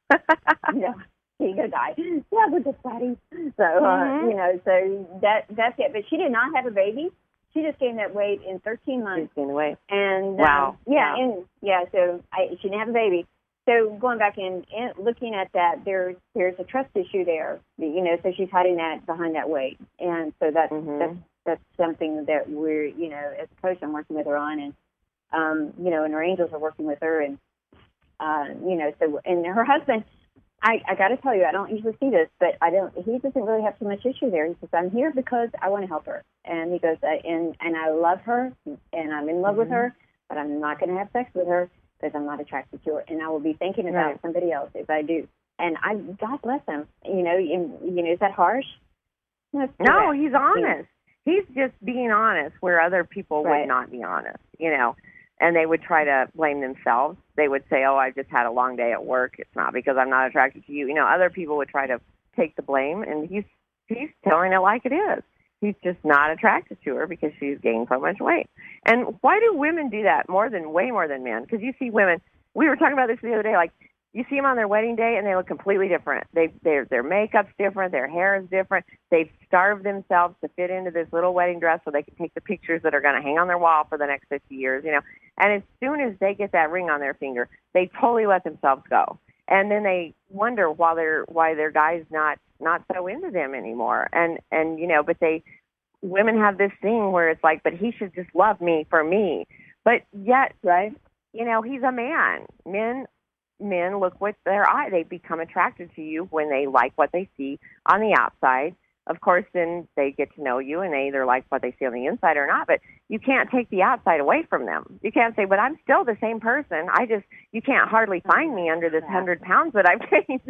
Speaker 1: Yeah, he gonna die. Yeah, we're just buddies. So uh,
Speaker 2: mm-hmm.
Speaker 1: you know, so that that's it. But she did not have a baby. She just gained that weight in thirteen months.
Speaker 2: She's gained weight.
Speaker 1: And
Speaker 2: wow.
Speaker 1: Um, yeah,
Speaker 2: wow.
Speaker 1: and yeah, so I, she didn't have a baby. So going back in and looking at that, there's there's a trust issue there. You know, so she's hiding that behind that weight, and so that's
Speaker 2: mm-hmm.
Speaker 1: that's that's something that we're, you know, as a coach, I'm working with her on, and um, you know, and her angels are working with her, and uh, you know, so and her husband. I, I got to tell you, I don't usually see this, but I don't. He doesn't really have too much issue there. He says, "I'm here because I want to help her," and he goes, uh, "and and I love her, and I'm in love mm-hmm. with her, but I'm not going to have sex with her because I'm not attracted to her, and I will be thinking about
Speaker 2: right.
Speaker 1: somebody else if I do." And I, God bless him. You know, and, you know, is that harsh?
Speaker 2: No, no he's honest. He's just being honest where other people
Speaker 1: right.
Speaker 2: would not be honest. You know. And they would try to blame themselves. They would say, oh, I just had a long day at work. It's not because I'm not attracted to you. You know, other people would try to take the blame, and he's he's telling it like it is. He's just not attracted to her because she's gained so much weight. And why do women do that more than, way more than men? Because you see women, we were talking about this the other day, like, you see them on their wedding day, and they look completely different. They, their their makeup's different. Their hair is different. They've starved themselves to fit into this little wedding dress so they can take the pictures that are going to hang on their wall for the next fifty years, you know. And as soon as they get that ring on their finger, they totally let themselves go. And then they wonder why their why their guy's not not so into them anymore. And and you know, but they women have this thing where it's like, but he should just love me for me. But yet,
Speaker 1: right?
Speaker 2: You know, he's a man. Men. Men look with their eye. They become attracted to you when they like what they see on the outside. Of course, then they get to know you, and they either like what they see on the inside or not. But you can't take the outside away from them. You can't say, but I'm still the same person. I just, you can't hardly find me under this hundred pounds that I've gained.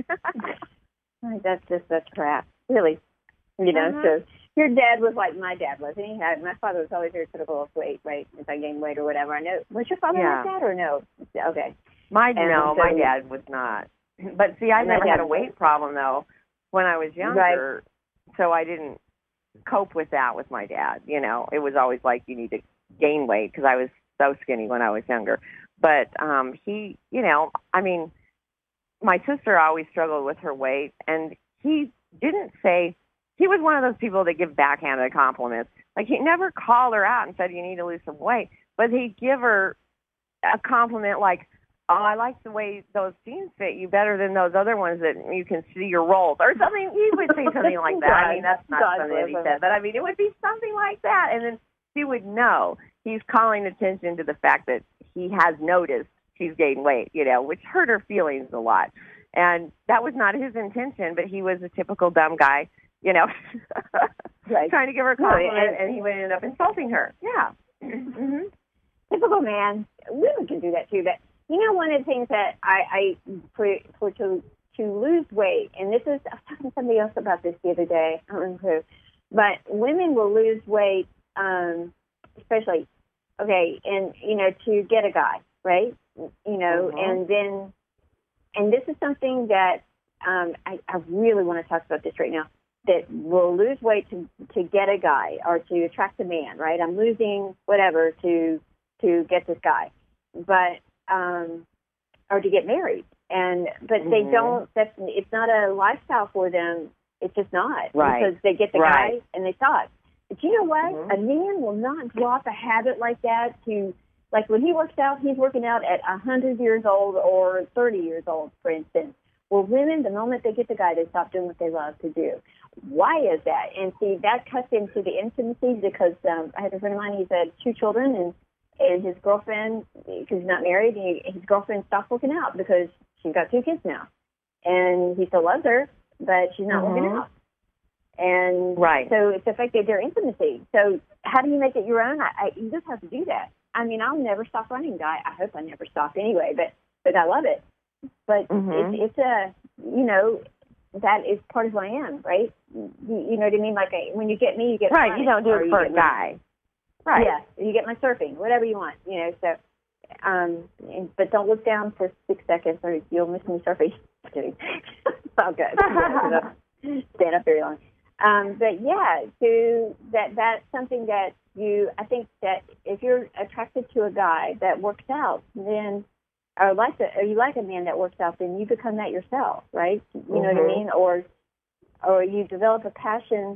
Speaker 1: That's just, that's crap. Really. You know, uh-huh. So your dad was like my dad was. And he had, my father was always very critical of weight, right? If I gained weight or whatever. I know. Was your father
Speaker 2: yeah.
Speaker 1: like that or no? Okay.
Speaker 2: My
Speaker 1: and
Speaker 2: no,
Speaker 1: so,
Speaker 2: my dad was not. But see, I
Speaker 1: My
Speaker 2: never
Speaker 1: dad-
Speaker 2: had a weight problem though when I was younger, so I didn't cope with that with my dad. You know, it was always like you need to gain weight because I was so skinny when I was younger. But um, he, you know, I mean, my sister always struggled with her weight, and he didn't say, he was one of those people that give backhanded compliments. Like, he never called her out and said, you need to lose some weight, but he'd give her a compliment like, oh, I like the way those jeans fit you better than those other ones that you can see your rolls, or something. He would say something like that. I mean, that's not
Speaker 1: God
Speaker 2: something that he
Speaker 1: bless him.
Speaker 2: said, but I mean, it would be something like that, and then she would know he's calling attention to the fact that he has noticed she's gained weight, you know, which hurt her feelings a lot. And that was not his intention, but he was a typical dumb guy, you know,
Speaker 1: Right.
Speaker 2: trying to give her a compliment,
Speaker 1: Right.
Speaker 2: and he would end up insulting her. Yeah. Mm-hmm.
Speaker 1: Typical man. Women can do that too. But you know, one of the things that I, I for, for to to lose weight, and this is, I was talking to somebody else about this the other day. I don't remember who, but women will lose weight, um, especially okay, and you know, to get a guy, right? You know,
Speaker 2: Mm-hmm.
Speaker 1: and then, and this is something that um, I, I really want to talk about this right now. That will lose weight to to get a guy or to attract a man, right? I'm losing whatever to to get this guy, but um, or to get married, and but
Speaker 2: Mm-hmm.
Speaker 1: they don't. That's it's not a lifestyle for them. It's just not,
Speaker 2: Right.
Speaker 1: because they get the
Speaker 2: Right.
Speaker 1: guy and they stop. But you know what?
Speaker 2: Mm-hmm.
Speaker 1: A man will not drop a habit like that to. Like when he works out, he's working out at one hundred years old or thirty years old, for instance. Well, women, the moment they get the guy, they stop doing what they love to do. Why is that? And see, that cuts into the intimacy because um, I had a friend of mine, he's had two children, and, and his girlfriend, because he's not married, he, his girlfriend stopped working out because she's got two kids now. And he still loves her, but she's not
Speaker 2: Mhm.
Speaker 1: working out. And
Speaker 2: Right.
Speaker 1: so it's affected their intimacy. So how do you make it your own? I, I, you just have to do that. I mean, I'll never stop running, Guy. I hope I never stop anyway, but, but I love it. But
Speaker 2: Mhm.
Speaker 1: it's, it's a, you know, that is part of who I am, right? You, you know what I mean? Like I, when you get me, you get
Speaker 2: Right.
Speaker 1: running,
Speaker 2: You don't do
Speaker 1: or
Speaker 2: it
Speaker 1: you
Speaker 2: for a
Speaker 1: get me-
Speaker 2: guy. Right.
Speaker 1: Yeah, you get my surfing, whatever you want, you know. So, um, and, but don't look down for six seconds, or you'll miss me surfing. Just kidding. It's all good. Stand up very long. Um, but yeah, so that that's something that you. I think that if you're attracted to a guy that works out, then or like a, or you like a man that works out, then you become that yourself, right? You know what I
Speaker 2: Mhm.
Speaker 1: mean? Or or you develop a passion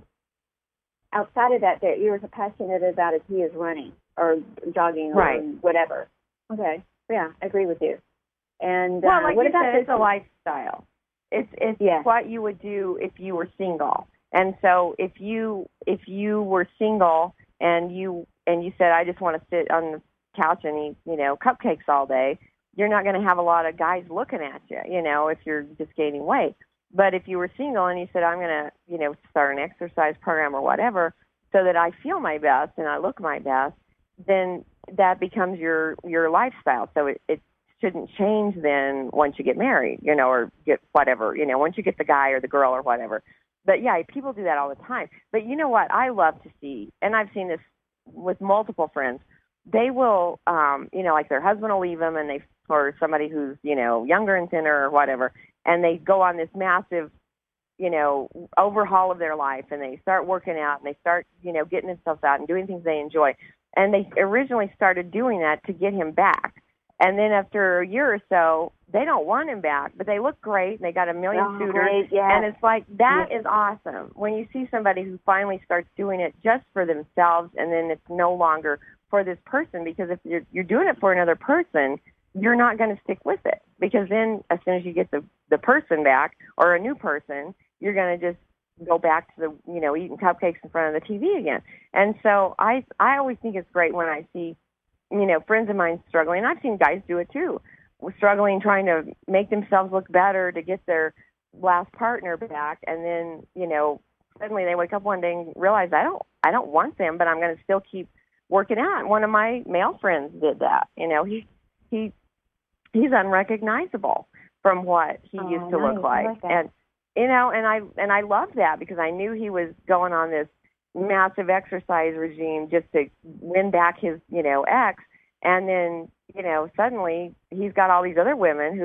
Speaker 1: outside of that that you're as passionate about as he is running or jogging or
Speaker 2: Right.
Speaker 1: whatever. Okay, yeah, I agree with you. And
Speaker 2: Well,
Speaker 1: uh,
Speaker 2: like
Speaker 1: what
Speaker 2: you
Speaker 1: about
Speaker 2: said,
Speaker 1: this?
Speaker 2: it's a lifestyle. It's it's
Speaker 1: Yeah.
Speaker 2: what you would do if you were single. And so if you if you were single and you and you said, I just want to sit on the couch and eat, you know, cupcakes all day, you're not going to have a lot of guys looking at you, you know, if you're just gaining weight. But if you were single and you said, I'm going to, you know, start an exercise program or whatever so that I feel my best and I look my best, then that becomes your your lifestyle. So it, it shouldn't change then once you get married, you know, or get whatever, you know, once you get the guy or the girl or whatever. But, yeah, people do that all the time. But you know what I love to see, and I've seen this with multiple friends, they will, um, you know, like their husband will leave them and they, or somebody who's, you know, younger and thinner or whatever, and they go on this massive, you know, overhaul of their life, and they start working out and they start, you know, getting themselves out and doing things they enjoy. And they originally started doing that to get him back. And then after a year or so, they don't want him back, but they look great, and they got a million
Speaker 1: Oh,
Speaker 2: suitors,
Speaker 1: great, yeah.
Speaker 2: and it's like, that
Speaker 1: Yeah.
Speaker 2: is awesome. When you see somebody who finally starts doing it just for themselves, and then it's no longer for this person, because if you're, you're doing it for another person, you're not going to stick with it, because then as soon as you get the, the person back, or a new person, you're going to just go back to the, you know, eating cupcakes in front of the T V again. And so I, I always think it's great when I see, you know, friends of mine struggling, and I've seen guys do it too, struggling, trying to make themselves look better to get their last partner back, and then, you know, suddenly they wake up one day and realize, I don't, I don't want them, but I'm going to still keep working out. And one of my male friends did that. You know, he, he, he's unrecognizable from what he
Speaker 1: Oh,
Speaker 2: used to
Speaker 1: nice.
Speaker 2: look
Speaker 1: I
Speaker 2: like,
Speaker 1: like that.
Speaker 2: and you know, and I, and I love that, because I knew he was going on this massive exercise regime just to win back his, you know, ex. And then, you know, suddenly he's got all these other women who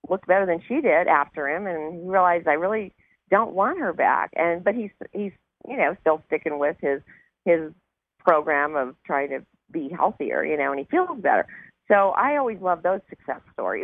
Speaker 2: looked better than she did after him, and he realized I really don't want her back. And but he's he's you know still sticking with his his program of trying to be healthier, you know, and he feels better. So I always love those success stories.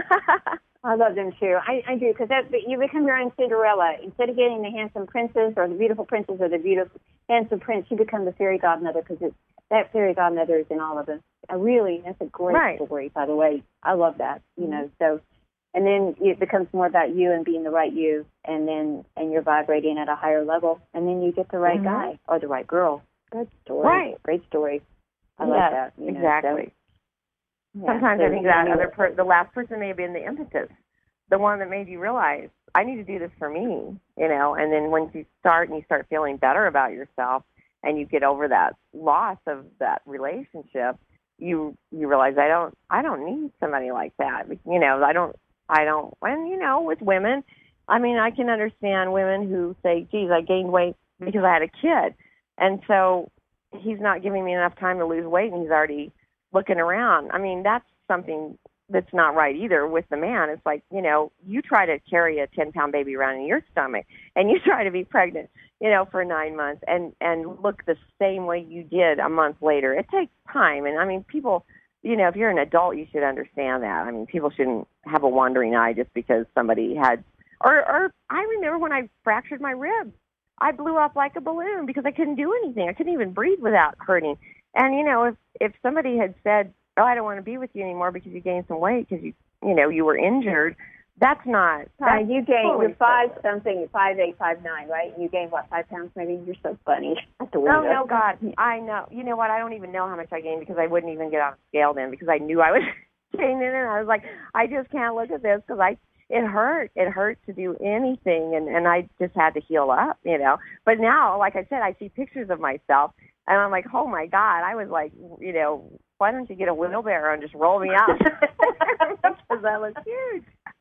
Speaker 1: I love them too. I, I do, because you become your own Cinderella. Instead of getting the handsome princess or the beautiful princess or the beautiful handsome prince, you become the fairy godmother, because that fairy godmother is in all of us. I really, that's a great
Speaker 2: right.
Speaker 1: story, by the way. I love that, you know. So, and then it becomes more about you and being the right you, and then and you're vibrating at a higher level, and then you get the right
Speaker 2: mm-hmm.
Speaker 1: guy or the right girl. Good story.
Speaker 2: Right.
Speaker 1: Great story. I
Speaker 2: yes,
Speaker 1: love that. You know,
Speaker 2: exactly.
Speaker 1: So, yeah,
Speaker 2: Sometimes
Speaker 1: so
Speaker 2: I think that other per- the last person may have been the impetus, the one that made you realize, I need to do this for me, you know. And then once you start and you start feeling better about yourself, and you get over that loss of that relationship, you you realize I don't I don't need somebody like that, you know. I don't I don't. And you know, with women, I mean, I can understand women who say, "Geez, I gained weight because I had a kid," and so he's not giving me enough time to lose weight, and he's already looking around. I mean, that's something that's not right either with the man. It's like, you know, you try to carry a ten-pound baby around in your stomach, and you try to be pregnant, you know, for nine months and, and look the same way you did a month later. It takes time. And, I mean, people, you know, if you're an adult, you should understand that. I mean, people shouldn't have a wandering eye just because somebody had, or, or I remember when I fractured my ribs, I blew up like a balloon because I couldn't do anything. I couldn't even breathe without hurting. And, you know, if, if somebody had said, oh, I don't want to be with you anymore because you gained some weight because you, you know, you were injured, that's not. That's
Speaker 1: uh, you gained,
Speaker 2: totally
Speaker 1: you're five something, five eight, five nine, right? You gained, what, five pounds maybe? You're so funny.
Speaker 2: Oh, no, God. I know. You know what? I don't even know how much I gained because I wouldn't even get on a scale then because I knew I was gaining it. And I was like, I just can't look at this because I, it hurt. It hurt to do anything. And, and I just had to heal up, you know. But now, like I said, I see pictures of myself. And I'm like, oh, my God. I was like, you know, why don't you get a wheelbarrow and just roll me out? Because I was huge.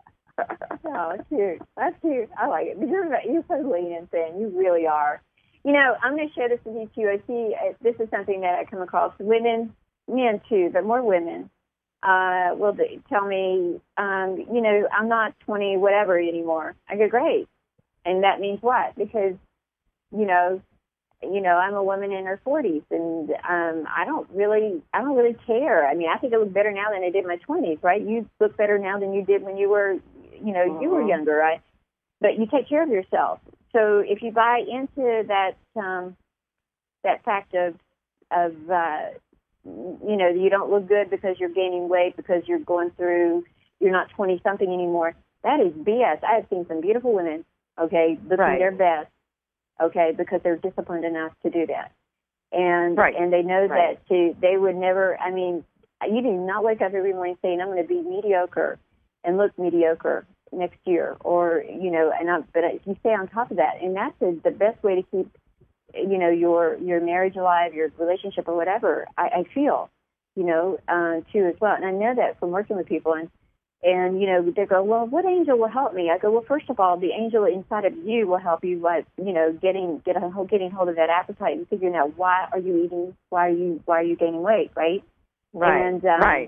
Speaker 1: Oh, it's cute. That's cute. I like it. You're, you're so lean and thin. You really are. You know, I'm going to share this with you, too. I see uh, this is something that I come across. Women, men, too, but more women uh, will d- tell me, um, you know, I'm not twenty whatever anymore. I go, great. And that means what? Because, you know, you know, I'm a woman in her forties, and um, I don't really, I don't really care. I mean, I think I look better now than I did in my twenties, right? You look better now than you did when you were, you know, uh-huh. you were younger, right? But you take care of yourself. So if you buy into that, um, that fact of, of, uh, you know, you don't look good because you're gaining weight because you're going through, you're not twenty something anymore. That is B S. I have seen some beautiful women, okay, looking
Speaker 2: right.
Speaker 1: their best. Okay, because they're disciplined enough to do that, and
Speaker 2: right.
Speaker 1: and they know
Speaker 2: right.
Speaker 1: that to they would never. I mean, you do not wake up every morning saying I'm going to be mediocre and look mediocre next year, or you know. And I, but if you stay on top of that, and that's a, the best way to keep, you know, your your marriage alive, your relationship, or whatever. I, I feel, you know, uh, too as well, and I know that from working with people and. And, you know, they go, well, what angel will help me? I go, well, first of all, the angel inside of you will help you, like, you know, getting get a, getting hold of that appetite and figuring out why are you eating, why are you why are you gaining weight, right?
Speaker 2: Right,
Speaker 1: and, um,
Speaker 2: right.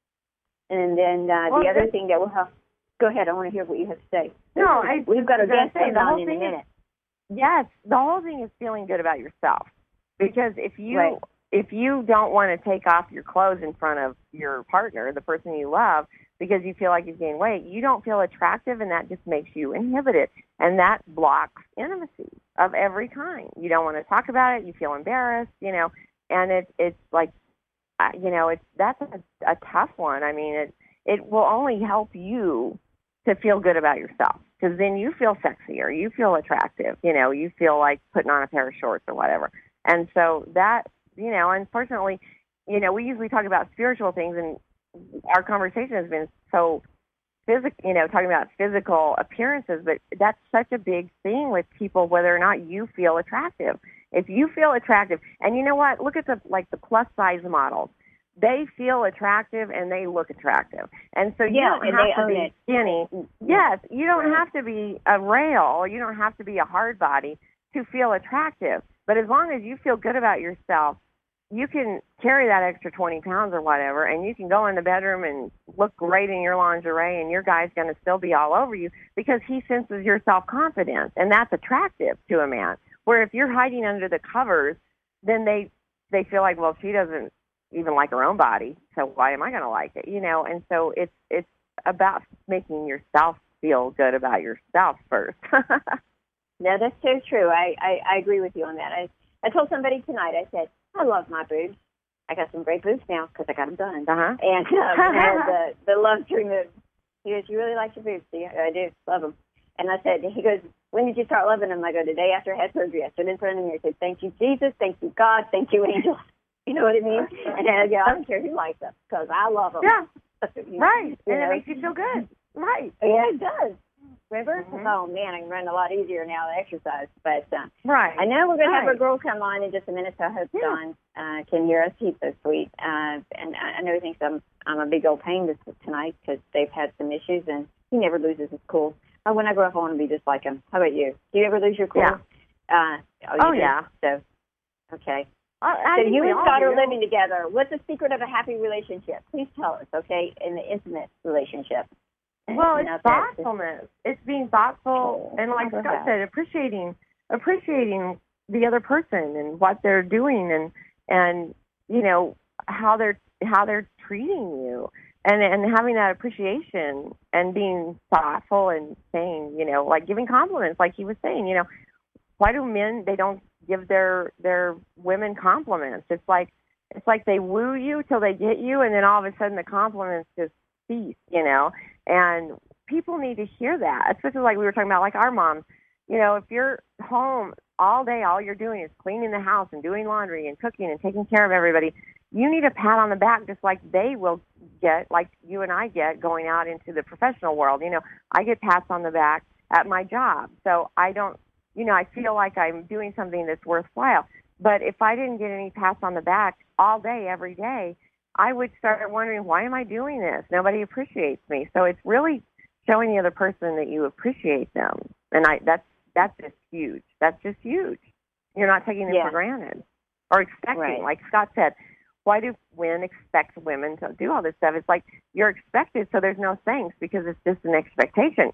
Speaker 1: And then uh, well, the other thing that will help, go ahead, I want to hear what you have to say.
Speaker 2: No, I,
Speaker 1: We've got a guest
Speaker 2: say,
Speaker 1: on in a minute.
Speaker 2: Is, yes, the whole thing is feeling good about yourself. Because if you...
Speaker 1: Right.
Speaker 2: If you don't want to take off your clothes in front of your partner, the person you love, because you feel like you've gained weight, you don't feel attractive, and that just makes you inhibited. And that blocks intimacy of every kind. You don't want to talk about it. You feel embarrassed, you know, and it, it's like, uh, you know, it's that's a, a tough one. I mean, it, it will only help you to feel good about yourself, because then you feel sexier, you feel attractive, you know, you feel like putting on a pair of shorts or whatever. And so that, you know, unfortunately, you know, we usually talk about spiritual things, and our conversation has been so physical, you know, talking about physical appearances, but that's such a big thing with people, whether or not you feel attractive. If you feel attractive, and you know what, look at the, like the plus size models. They feel attractive and they look attractive. And so you
Speaker 1: yeah,
Speaker 2: don't have to be
Speaker 1: it.
Speaker 2: skinny. Yes, you don't have to be a rail. You don't have to be a hard body to feel attractive. But as long as you feel good about yourself, you can carry that extra twenty pounds or whatever, and you can go in the bedroom and look great in your lingerie, and your guy's going to still be all over you because he senses your self-confidence, and that's attractive to a man. Where if you're hiding under the covers, then they they feel like, well, she doesn't even like her own body, so why am I going to like it? You know, and so it's it's about making yourself feel good about yourself first.
Speaker 1: No, that's so true. I, I, I agree with you on that. I, I told somebody tonight, I said, I love my boobs. I got some great boobs now because I got them done.
Speaker 2: Uh-huh.
Speaker 1: And, um, and the, the love's removed. He goes, you really like your boobs? Yeah, I do. Love them. And I said, he goes, when did you start loving them? I go, the day after I had surgery. I stood in front of the mirror and said, thank you, Jesus. Thank you, God. Thank you, angels. You know what I mean? And I go, I don't care who likes them because I love them.
Speaker 2: Yeah.
Speaker 1: You
Speaker 2: right.
Speaker 1: know?
Speaker 2: And it makes you feel good. Right.
Speaker 1: Yeah, it does. Remember?
Speaker 2: Mm-hmm.
Speaker 1: Oh, man, I can run a lot easier now to exercise. But uh,
Speaker 2: right.
Speaker 1: I know we're going
Speaker 2: right.
Speaker 1: to have a girl come on in just a minute, so I hope
Speaker 2: yeah.
Speaker 1: Don uh, can hear us. He's so sweet. Uh, and I know he thinks I'm, I'm a big old pain this tonight because they've had some issues, and he never loses his cool. Oh, when I grow up, I want to be just like him. How about you? Do you ever lose your cool?
Speaker 2: Yeah.
Speaker 1: Uh, oh,
Speaker 2: oh
Speaker 1: do?
Speaker 2: yeah.
Speaker 1: So, okay.
Speaker 2: I, I
Speaker 1: so you and Scott are
Speaker 2: do.
Speaker 1: living together. What's the secret of a happy relationship? Please tell us, okay, in the intimate relationship.
Speaker 2: Well, it's
Speaker 1: Not
Speaker 2: thoughtfulness. It's being thoughtful,
Speaker 1: Oh,
Speaker 2: and like
Speaker 1: how about
Speaker 2: Scott
Speaker 1: that?
Speaker 2: said, appreciating appreciating the other person and what they're doing, and and you know how they're how they're treating you, and and having that appreciation and being thoughtful and saying, you know, like giving compliments, like he was saying, you know, why do men they don't give their their women compliments? It's like it's like they woo you till they get you, and then all of a sudden the compliments just cease, you know. And people need to hear that, especially like we were talking about, like our moms. You know, if you're home all day, all you're doing is cleaning the house and doing laundry and cooking and taking care of everybody, you need a pat on the back just like they will get, like you and I get going out into the professional world. You know, I get pats on the back at my job. So I don't, you know, I feel like I'm doing something that's worthwhile. But if I didn't get any pats on the back all day, every day, I would start wondering, why am I doing this? Nobody appreciates me. So it's really showing the other person that you appreciate them. And I that's that's just huge. That's just huge. You're not taking it
Speaker 1: Yeah.
Speaker 2: for granted or expecting.
Speaker 1: Right.
Speaker 2: Like Scott said, why do men expect women to do all this stuff? It's like you're expected, so there's no thanks because it's just an expectation.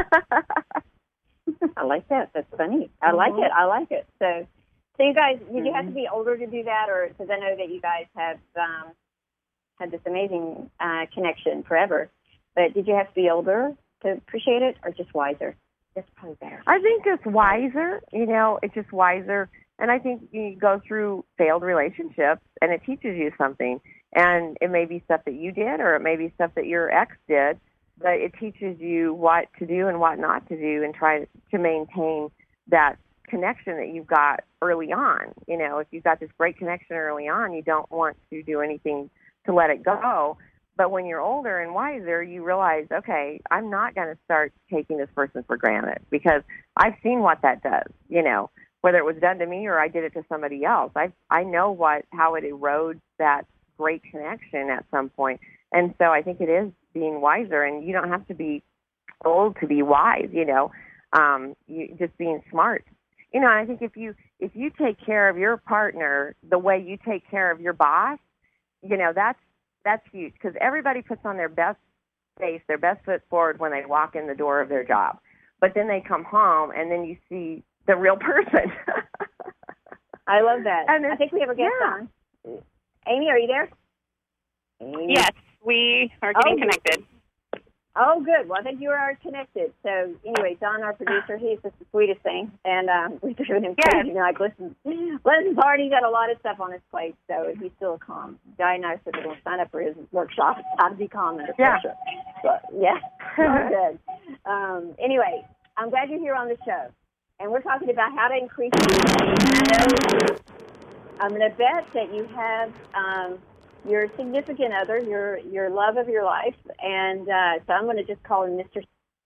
Speaker 1: I like that. That's funny. I like
Speaker 2: Mhm.
Speaker 1: it. I like it. So, so you guys, did you have
Speaker 2: Mhm.
Speaker 1: to be older to do that, or because I know that you guys have um, had this amazing uh, connection forever, but did you have to be older to appreciate it, or just wiser? That's probably better.
Speaker 2: I think it's wiser. You know, it's just wiser. And I think you go through failed relationships, and it teaches you something. And it may be stuff that you did, or it may be stuff that your ex did, but it teaches you what to do and what not to do, and try to maintain that connection that you've got early on. You know, if you've got this great connection early on, you don't want to do anything to let it go. But when you're older and wiser, you realize, okay, I'm not going to start taking this person for granted because I've seen what that does, you know, whether it was done to me or I did it to somebody else. I I know what how it erodes that great connection at some point. And so I think it is being wiser, and you don't have to be old to be wise, you know, um, you, just being smart. You know, I think if you if you take care of your partner the way you take care of your boss, you know, that's that's huge, because everybody puts on their best face, their best foot forward when they walk in the door of their job. But then they come home, and then you see the real person.
Speaker 1: I love that.
Speaker 2: And
Speaker 1: I think we have a guest
Speaker 2: yeah.
Speaker 1: on. Amy, are you there? Amy?
Speaker 3: Yes, we are getting
Speaker 1: Oh.
Speaker 3: connected.
Speaker 1: Oh, good. Well, I think you are connected. So, anyway, Don, our producer, he's just the sweetest thing. And um, we're doing him
Speaker 3: Yes.
Speaker 1: crazy. Like, listen, listen, hard. He's got a lot of stuff on his plate, so he's still calm. Guy and I said we're going to sign up for his workshop, how to be calm under
Speaker 2: Yeah.
Speaker 1: pressure. But, yeah, so good. Um, anyway, I'm glad you're here on the show. And we're talking about how to increase your And I know I'm going to bet that you have um, your significant other, your your love of your life, and uh, so I'm going to just call him Mister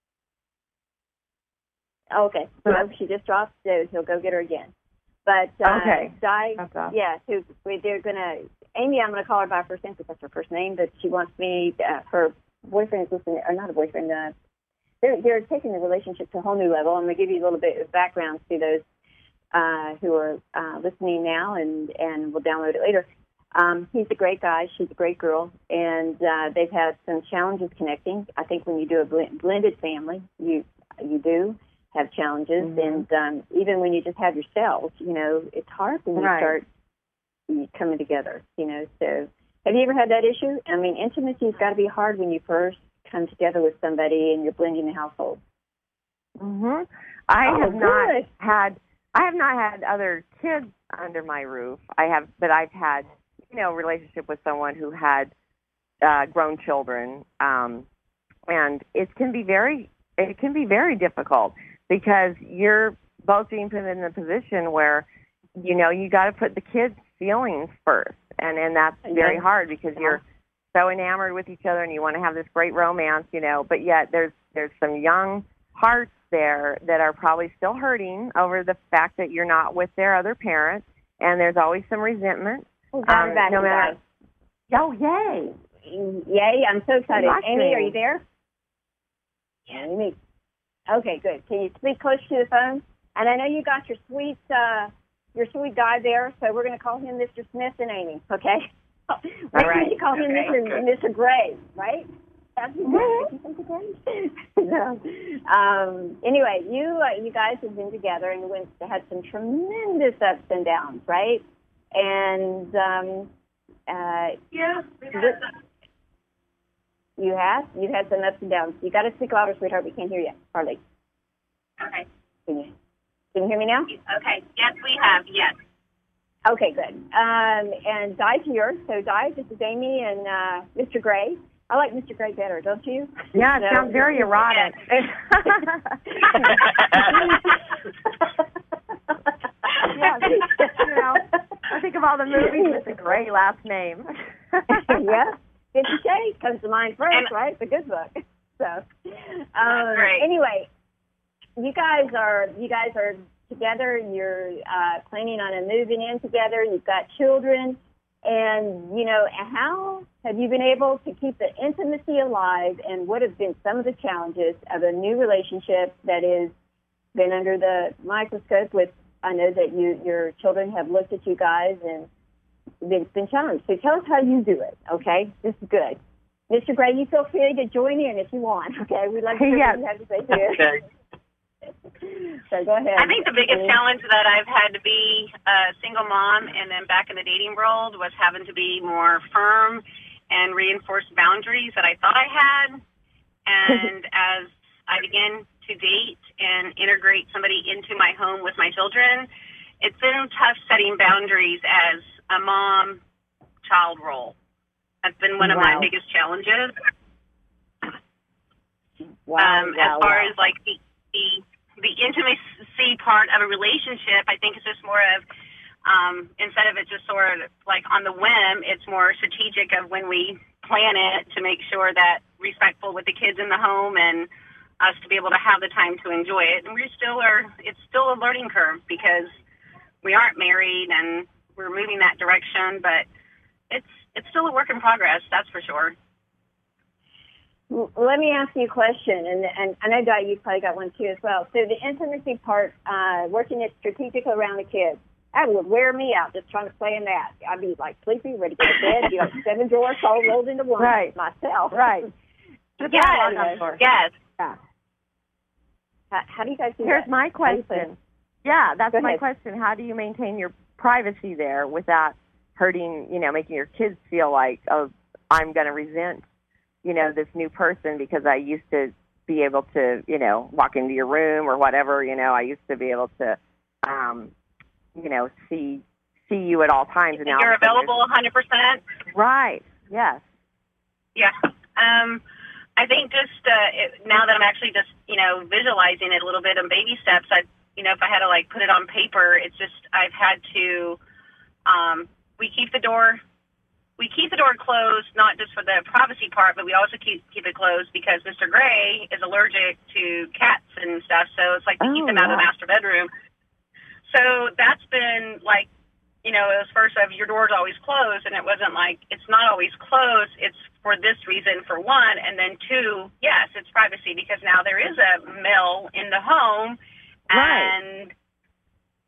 Speaker 1: Oh, okay, so she just dropped, so he'll go get her again. But uh,
Speaker 2: Okay.
Speaker 1: Di,
Speaker 2: That's awesome.
Speaker 1: yeah, so we- they're going to. Amy, I'm going to call her by her first name because that's her first name. But she wants me. Uh, her boyfriend is listening, or not a boyfriend. Uh, they're they're taking the relationship to a whole new level. I'm going to give you a little bit of background to those uh, who are uh, listening now, and, and we'll download it later. Um, he's a great guy. She's a great girl. And uh, they've had some challenges connecting. I think when you do a bl- blended family, you you do have challenges. Mm-hmm. And um, even when you just have yourselves, you know, it's hard when you
Speaker 2: right.
Speaker 1: start coming together, you know. So have you ever had that issue? I mean, intimacy's got to be hard when you first come together with somebody and you're blending the household.
Speaker 2: Mhm. I
Speaker 1: oh,
Speaker 2: have
Speaker 1: good.
Speaker 2: not had I have not had other kids under my roof. I have, but I've had, you know, a relationship with someone who had uh, grown children, um, and it can be very it can be very difficult because you're both being put in a position where, you know, you got to put the kids' feelings first, and and that's very hard because you're so enamored with each other and you want to have this great romance, you know, but yet there's there's some young hearts there that are probably still hurting over the fact that you're not with their other parent, and there's always some resentment.
Speaker 1: Well, um, back no matter.
Speaker 2: Oh, yay!
Speaker 1: Yay! I'm so excited. Amy,
Speaker 2: me.
Speaker 1: are you there?
Speaker 3: Yeah.
Speaker 1: Amy. Okay, good. Can you speak close to the phone? And I know you got your sweet, uh, your sweet guy there, so we're going to call him Mister Smith and Amy. Okay. Make
Speaker 2: All right.
Speaker 1: sure you call him
Speaker 3: okay.
Speaker 1: Mister Mister Gray, right? That's no. Um, anyway, you uh, you guys have been together and went had some tremendous ups and downs, right? And um, uh,
Speaker 3: yeah, we've had some.
Speaker 1: You have you've had some ups and downs. You got to speak louder, sweetheart. We can't hear you hardly.
Speaker 3: Okay.
Speaker 1: Can you can you hear me now?
Speaker 3: Okay. Yes, we have. Yes.
Speaker 1: Okay, good. Um, and Di's here. So Di, this is Amy and uh, Mister Gray. I like Mister Gray better, don't you?
Speaker 2: Yeah, it
Speaker 1: so,
Speaker 2: sounds very erotic.
Speaker 3: Yes.
Speaker 2: Yeah, you know, I think of all the movies with the Gray last name.
Speaker 1: Yeah, Fifty Shades comes to mind first,
Speaker 3: and,
Speaker 1: right? It's a good book. So, um,
Speaker 3: great.
Speaker 1: anyway, you guys are you guys are together. You're uh, planning on a moving in together. You've got children. And, you know, how have you been able to keep the intimacy alive, and what have been some of the challenges of a new relationship that has been under the microscope with, I know that you, your children have looked at you guys and it's been challenged. So tell us how you do it, okay? This is good. Mister Gray, you feel free to join in if you want, okay? We'd love to hear
Speaker 2: yes.
Speaker 1: what you have to say too.
Speaker 3: Okay.
Speaker 1: So go ahead.
Speaker 3: I think the biggest challenge that I've had to be a single mom and then back in the dating world was having to be more firm and reinforce boundaries that I thought I had. And as I began to date and integrate somebody into my home with my children, it's been tough setting boundaries as a mom-child role. That's been one of
Speaker 1: wow.
Speaker 3: my biggest challenges.
Speaker 1: Wow,
Speaker 3: um,
Speaker 1: wow,
Speaker 3: as far
Speaker 1: wow.
Speaker 3: as like the, the the intimacy part of a relationship, I think it's just more of, um, instead of it just sort of like on the whim, it's more strategic of when we plan it to make sure that respectful with the kids in the home and us to be able to have the time to enjoy it. And we still are, it's still a learning curve because we aren't married and we're moving that direction, but it's, it's still a work in progress, that's for sure.
Speaker 1: Let me ask you a question, and, and I know, Di, you probably got one too as well. So the intimacy part, uh, working it strategically around the kids, that would wear me out just trying to play in that. I'd be like sleepy, ready to go to bed, be like seven drawers all rolled into one
Speaker 2: right.
Speaker 1: myself.
Speaker 2: Right.
Speaker 3: Yes, yes.
Speaker 1: Yeah. How, how do you guys do
Speaker 2: Here's
Speaker 1: that?
Speaker 2: my question. Yeah, that's
Speaker 1: Go
Speaker 2: my
Speaker 1: ahead.
Speaker 2: question. How do you maintain your privacy there without hurting, you know, making your kids feel like, oh, I'm going to resent, you know, this new person because I used to be able to, you know, walk into your room or whatever, you know, I used to be able to, um, you know, see see you at all times. And now
Speaker 3: you're available one hundred percent?
Speaker 2: Right, yes.
Speaker 3: Yeah. Um, I think just uh, it, now that I'm actually just, you know, visualizing it a little bit in baby steps, I, you know, if I had to, like, put it on paper, it's just I've had to, um, we keep the door We keep the door closed, not just for the privacy part, but we also keep keep it closed because Mister Gray is allergic to cats and stuff, so it's like we
Speaker 2: oh,
Speaker 3: keep them out
Speaker 2: yeah.
Speaker 3: of the master bedroom. So that's been like, you know, it was first of your door's always closed, and it wasn't like it's not always closed, it's for this reason for one, and then two, yes, it's privacy because now there is a male in the home,
Speaker 2: right.
Speaker 3: and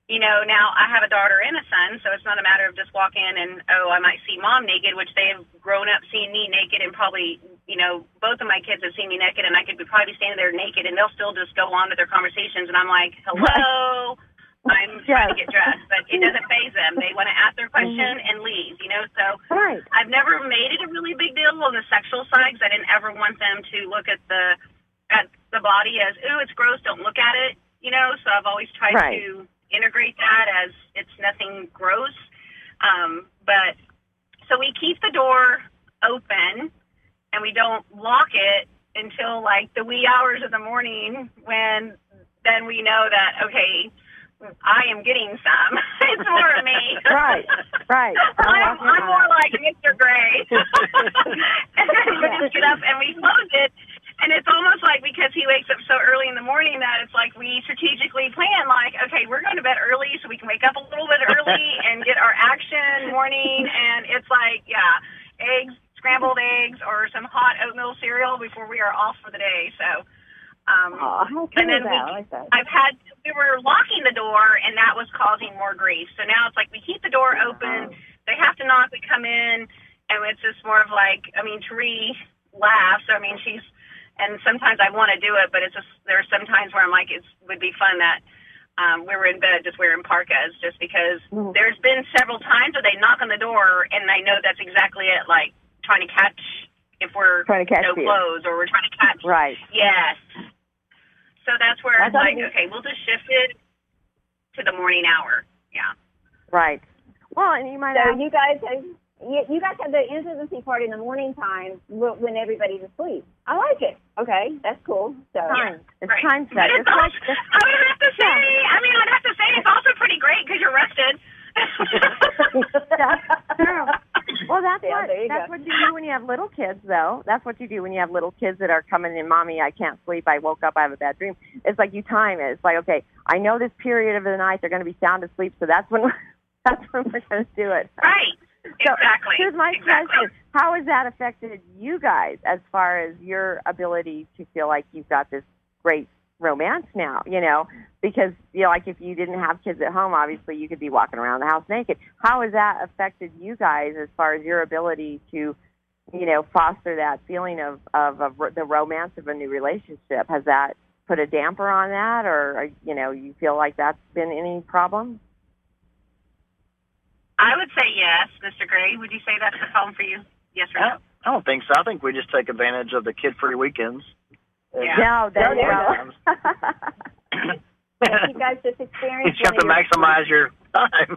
Speaker 3: you know, now I have a daughter and a son, so it's not a matter of just walk in and, oh, I might see mom naked, which they have grown up seeing me naked, and probably, you know, both of my kids have seen me naked, and I could be probably standing there naked, and they'll still just go on with their conversations, and I'm like, hello, I'm
Speaker 2: yes.
Speaker 3: trying to get dressed, but it doesn't faze them. They want to ask their question mm-hmm. and leave, you know, so
Speaker 2: right.
Speaker 3: I've never made it a really big deal on the sexual side, because I didn't ever want them to look at the, at the body as, ooh, it's gross, don't look at it, you know, so I've always tried
Speaker 2: right.
Speaker 3: to integrate that as it's nothing gross. Um, but so we keep the door open and we don't lock it until like the wee hours of the morning, when then we know that, okay, I am getting some. It's more of me.
Speaker 2: Right, right.
Speaker 3: I'm, I'm more like Mister Gray. And then we just get up and we close it. And it's almost like, because he wakes up so early in the morning, that it's like we strategically plan, like, okay, we're going to bed early so we can wake up a little bit early and get our action morning. And it's like, yeah, eggs, scrambled eggs, or some hot oatmeal cereal before we are off for the day. So, um,
Speaker 1: oh, how
Speaker 3: and then we,
Speaker 1: I like that.
Speaker 3: I've had, we were locking the door, and that was causing more grief. So now it's like we keep the door open.
Speaker 1: Oh.
Speaker 3: They have to knock, we come in, and it's just more of like, I mean, Therese laughs. I mean, she's, and sometimes I want to do it, but it's just, there are some times where I'm like, it would be fun that um, we were in bed just wearing parkas, just because mm-hmm. there's been several times where they knock on the door, and I know that's exactly it, like trying to catch, if we're
Speaker 2: trying to catch
Speaker 3: no
Speaker 2: you.
Speaker 3: clothes, or we're trying to catch.
Speaker 2: Right.
Speaker 3: Yes. So that's where
Speaker 1: that's
Speaker 3: it's like, be- okay, we'll just shift it to the morning hour. Yeah.
Speaker 2: Right. Well, and you might
Speaker 1: so
Speaker 2: ask,
Speaker 1: you guys have, you, you guys have the intimacy part in the morning time when everybody's asleep. I like it. Okay, that's cool. So
Speaker 2: time. It's
Speaker 3: right.
Speaker 2: time set. It's like, it's,
Speaker 3: I would have to say, I mean, I'd have to say it's also pretty great because you're rested.
Speaker 2: That's true. Well, that's
Speaker 1: yeah,
Speaker 2: what that's
Speaker 1: go.
Speaker 2: what you do when you have little kids, though. That's what you do when you have little kids that are coming in, Mommy, I can't sleep. I woke up. I have a bad dream. It's like you time it. It's like, okay, I know this period of the night they're going to be sound asleep, so that's when we're, that's when we're going to do it.
Speaker 3: Right.
Speaker 2: So
Speaker 3: exactly.
Speaker 2: Here's my
Speaker 3: exactly.
Speaker 2: question. How has that affected you guys as far as your ability to feel like you've got this great romance now, you know? Because, you know, like if you didn't have kids at home, obviously you could be walking around the house naked. How has that affected you guys as far as your ability to, you know, foster that feeling of, of, of the romance of a new relationship? Has that put a damper on that, or, you know, you feel like that's been any problem?
Speaker 3: I would say yes, Mister Gray. Would you say that's a problem for you? Yes or no?
Speaker 4: I don't think so. I think we just take advantage of the kid-free weekends.
Speaker 3: Yeah.
Speaker 2: No, there you go.
Speaker 1: You guys just experienced.
Speaker 4: You have to maximize your time.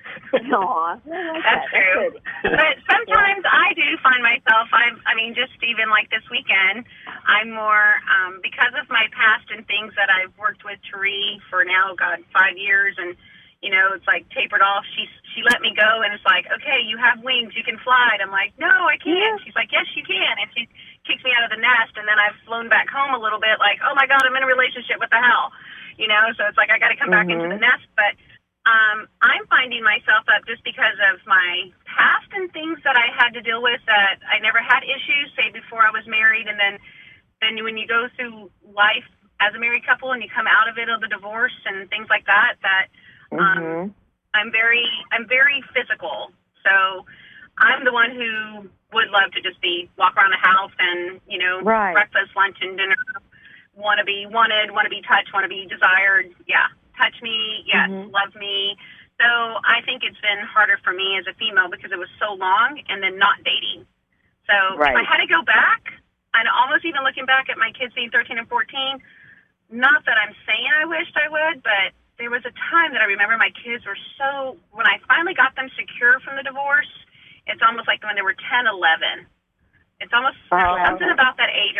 Speaker 1: Aw,
Speaker 3: that's that. true. That's but sometimes yeah. I do find myself, I'm, I mean, just even like this weekend, I'm more, um, because of my past and things that I've worked with Therese for now, God, five years, and you know, it's like tapered off. She she let me go, and it's like, okay, you have wings, you can fly. And I'm like, no, I can't. Yeah. She's like, yes, you can. And she kicks me out of the nest, and then I've flown back home a little bit, like, oh my God, I'm in a relationship. What the hell, you know? So it's like I got to come
Speaker 2: mm-hmm.
Speaker 3: back into the nest. But um, I'm finding myself up just because of my past and things that I had to deal with that I never had issues, say before I was married, and then then when you go through life as a married couple and you come out of it, of the divorce and things like that, that.
Speaker 2: Mm-hmm.
Speaker 3: Um, I'm very, I'm very physical. So I'm the one who would love to just be walk around the house and, you know,
Speaker 2: right.
Speaker 3: breakfast, lunch, and dinner. Want to be wanted, want to be touched, want to be desired. Yeah, touch me. Yes,
Speaker 2: mm-hmm.
Speaker 3: love me. So I think it's been harder for me as a female because it was so long and then not dating. So
Speaker 2: right.
Speaker 3: if I had to go back, and almost even looking back at my kids being thirteen and fourteen, not that I'm saying I wished I would, but there was a time that I remember my kids were so, when I finally got them secure from the divorce, it's almost like when they were ten, eleven. It's almost
Speaker 2: oh,
Speaker 3: something
Speaker 2: okay.
Speaker 3: about that age.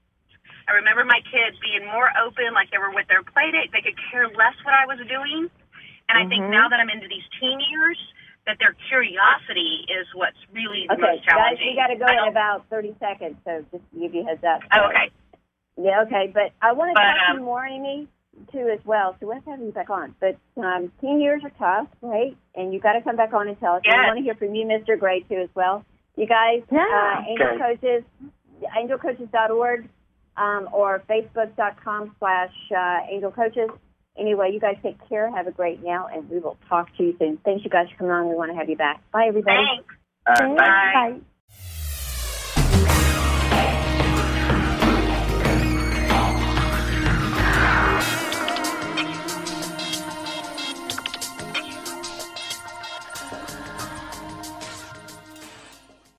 Speaker 3: I remember my kids being more open, like they were with their play date. They could care less what I was doing. And I
Speaker 2: mm-hmm.
Speaker 3: think now that I'm into these teen years, that their curiosity is what's really the
Speaker 1: okay,
Speaker 3: most challenging.
Speaker 1: Guys, we got to go in about thirty seconds, so just to give you a heads up.
Speaker 3: Oh, okay.
Speaker 1: Yeah, okay, but I want to
Speaker 3: but,
Speaker 1: talk to
Speaker 3: um,
Speaker 1: you more, Amy, too, as well. So let's have you back on. But um, teen years are tough, right? And you got to come back on and tell us.
Speaker 3: Yes.
Speaker 1: And I want to hear from you, Mister Gray, too, as well. You guys,
Speaker 2: yeah.
Speaker 1: uh, Angel
Speaker 4: okay.
Speaker 1: Coaches, angel coaches dot org um, or facebook dot com slash uh, angel coaches. Anyway, you guys take care. Have a great now, and we will talk to you soon. Thanks, you guys, for coming on. We want to have you back. Bye, everybody.
Speaker 3: Thanks.
Speaker 4: Uh,
Speaker 2: Bye.
Speaker 4: bye.
Speaker 2: Bye.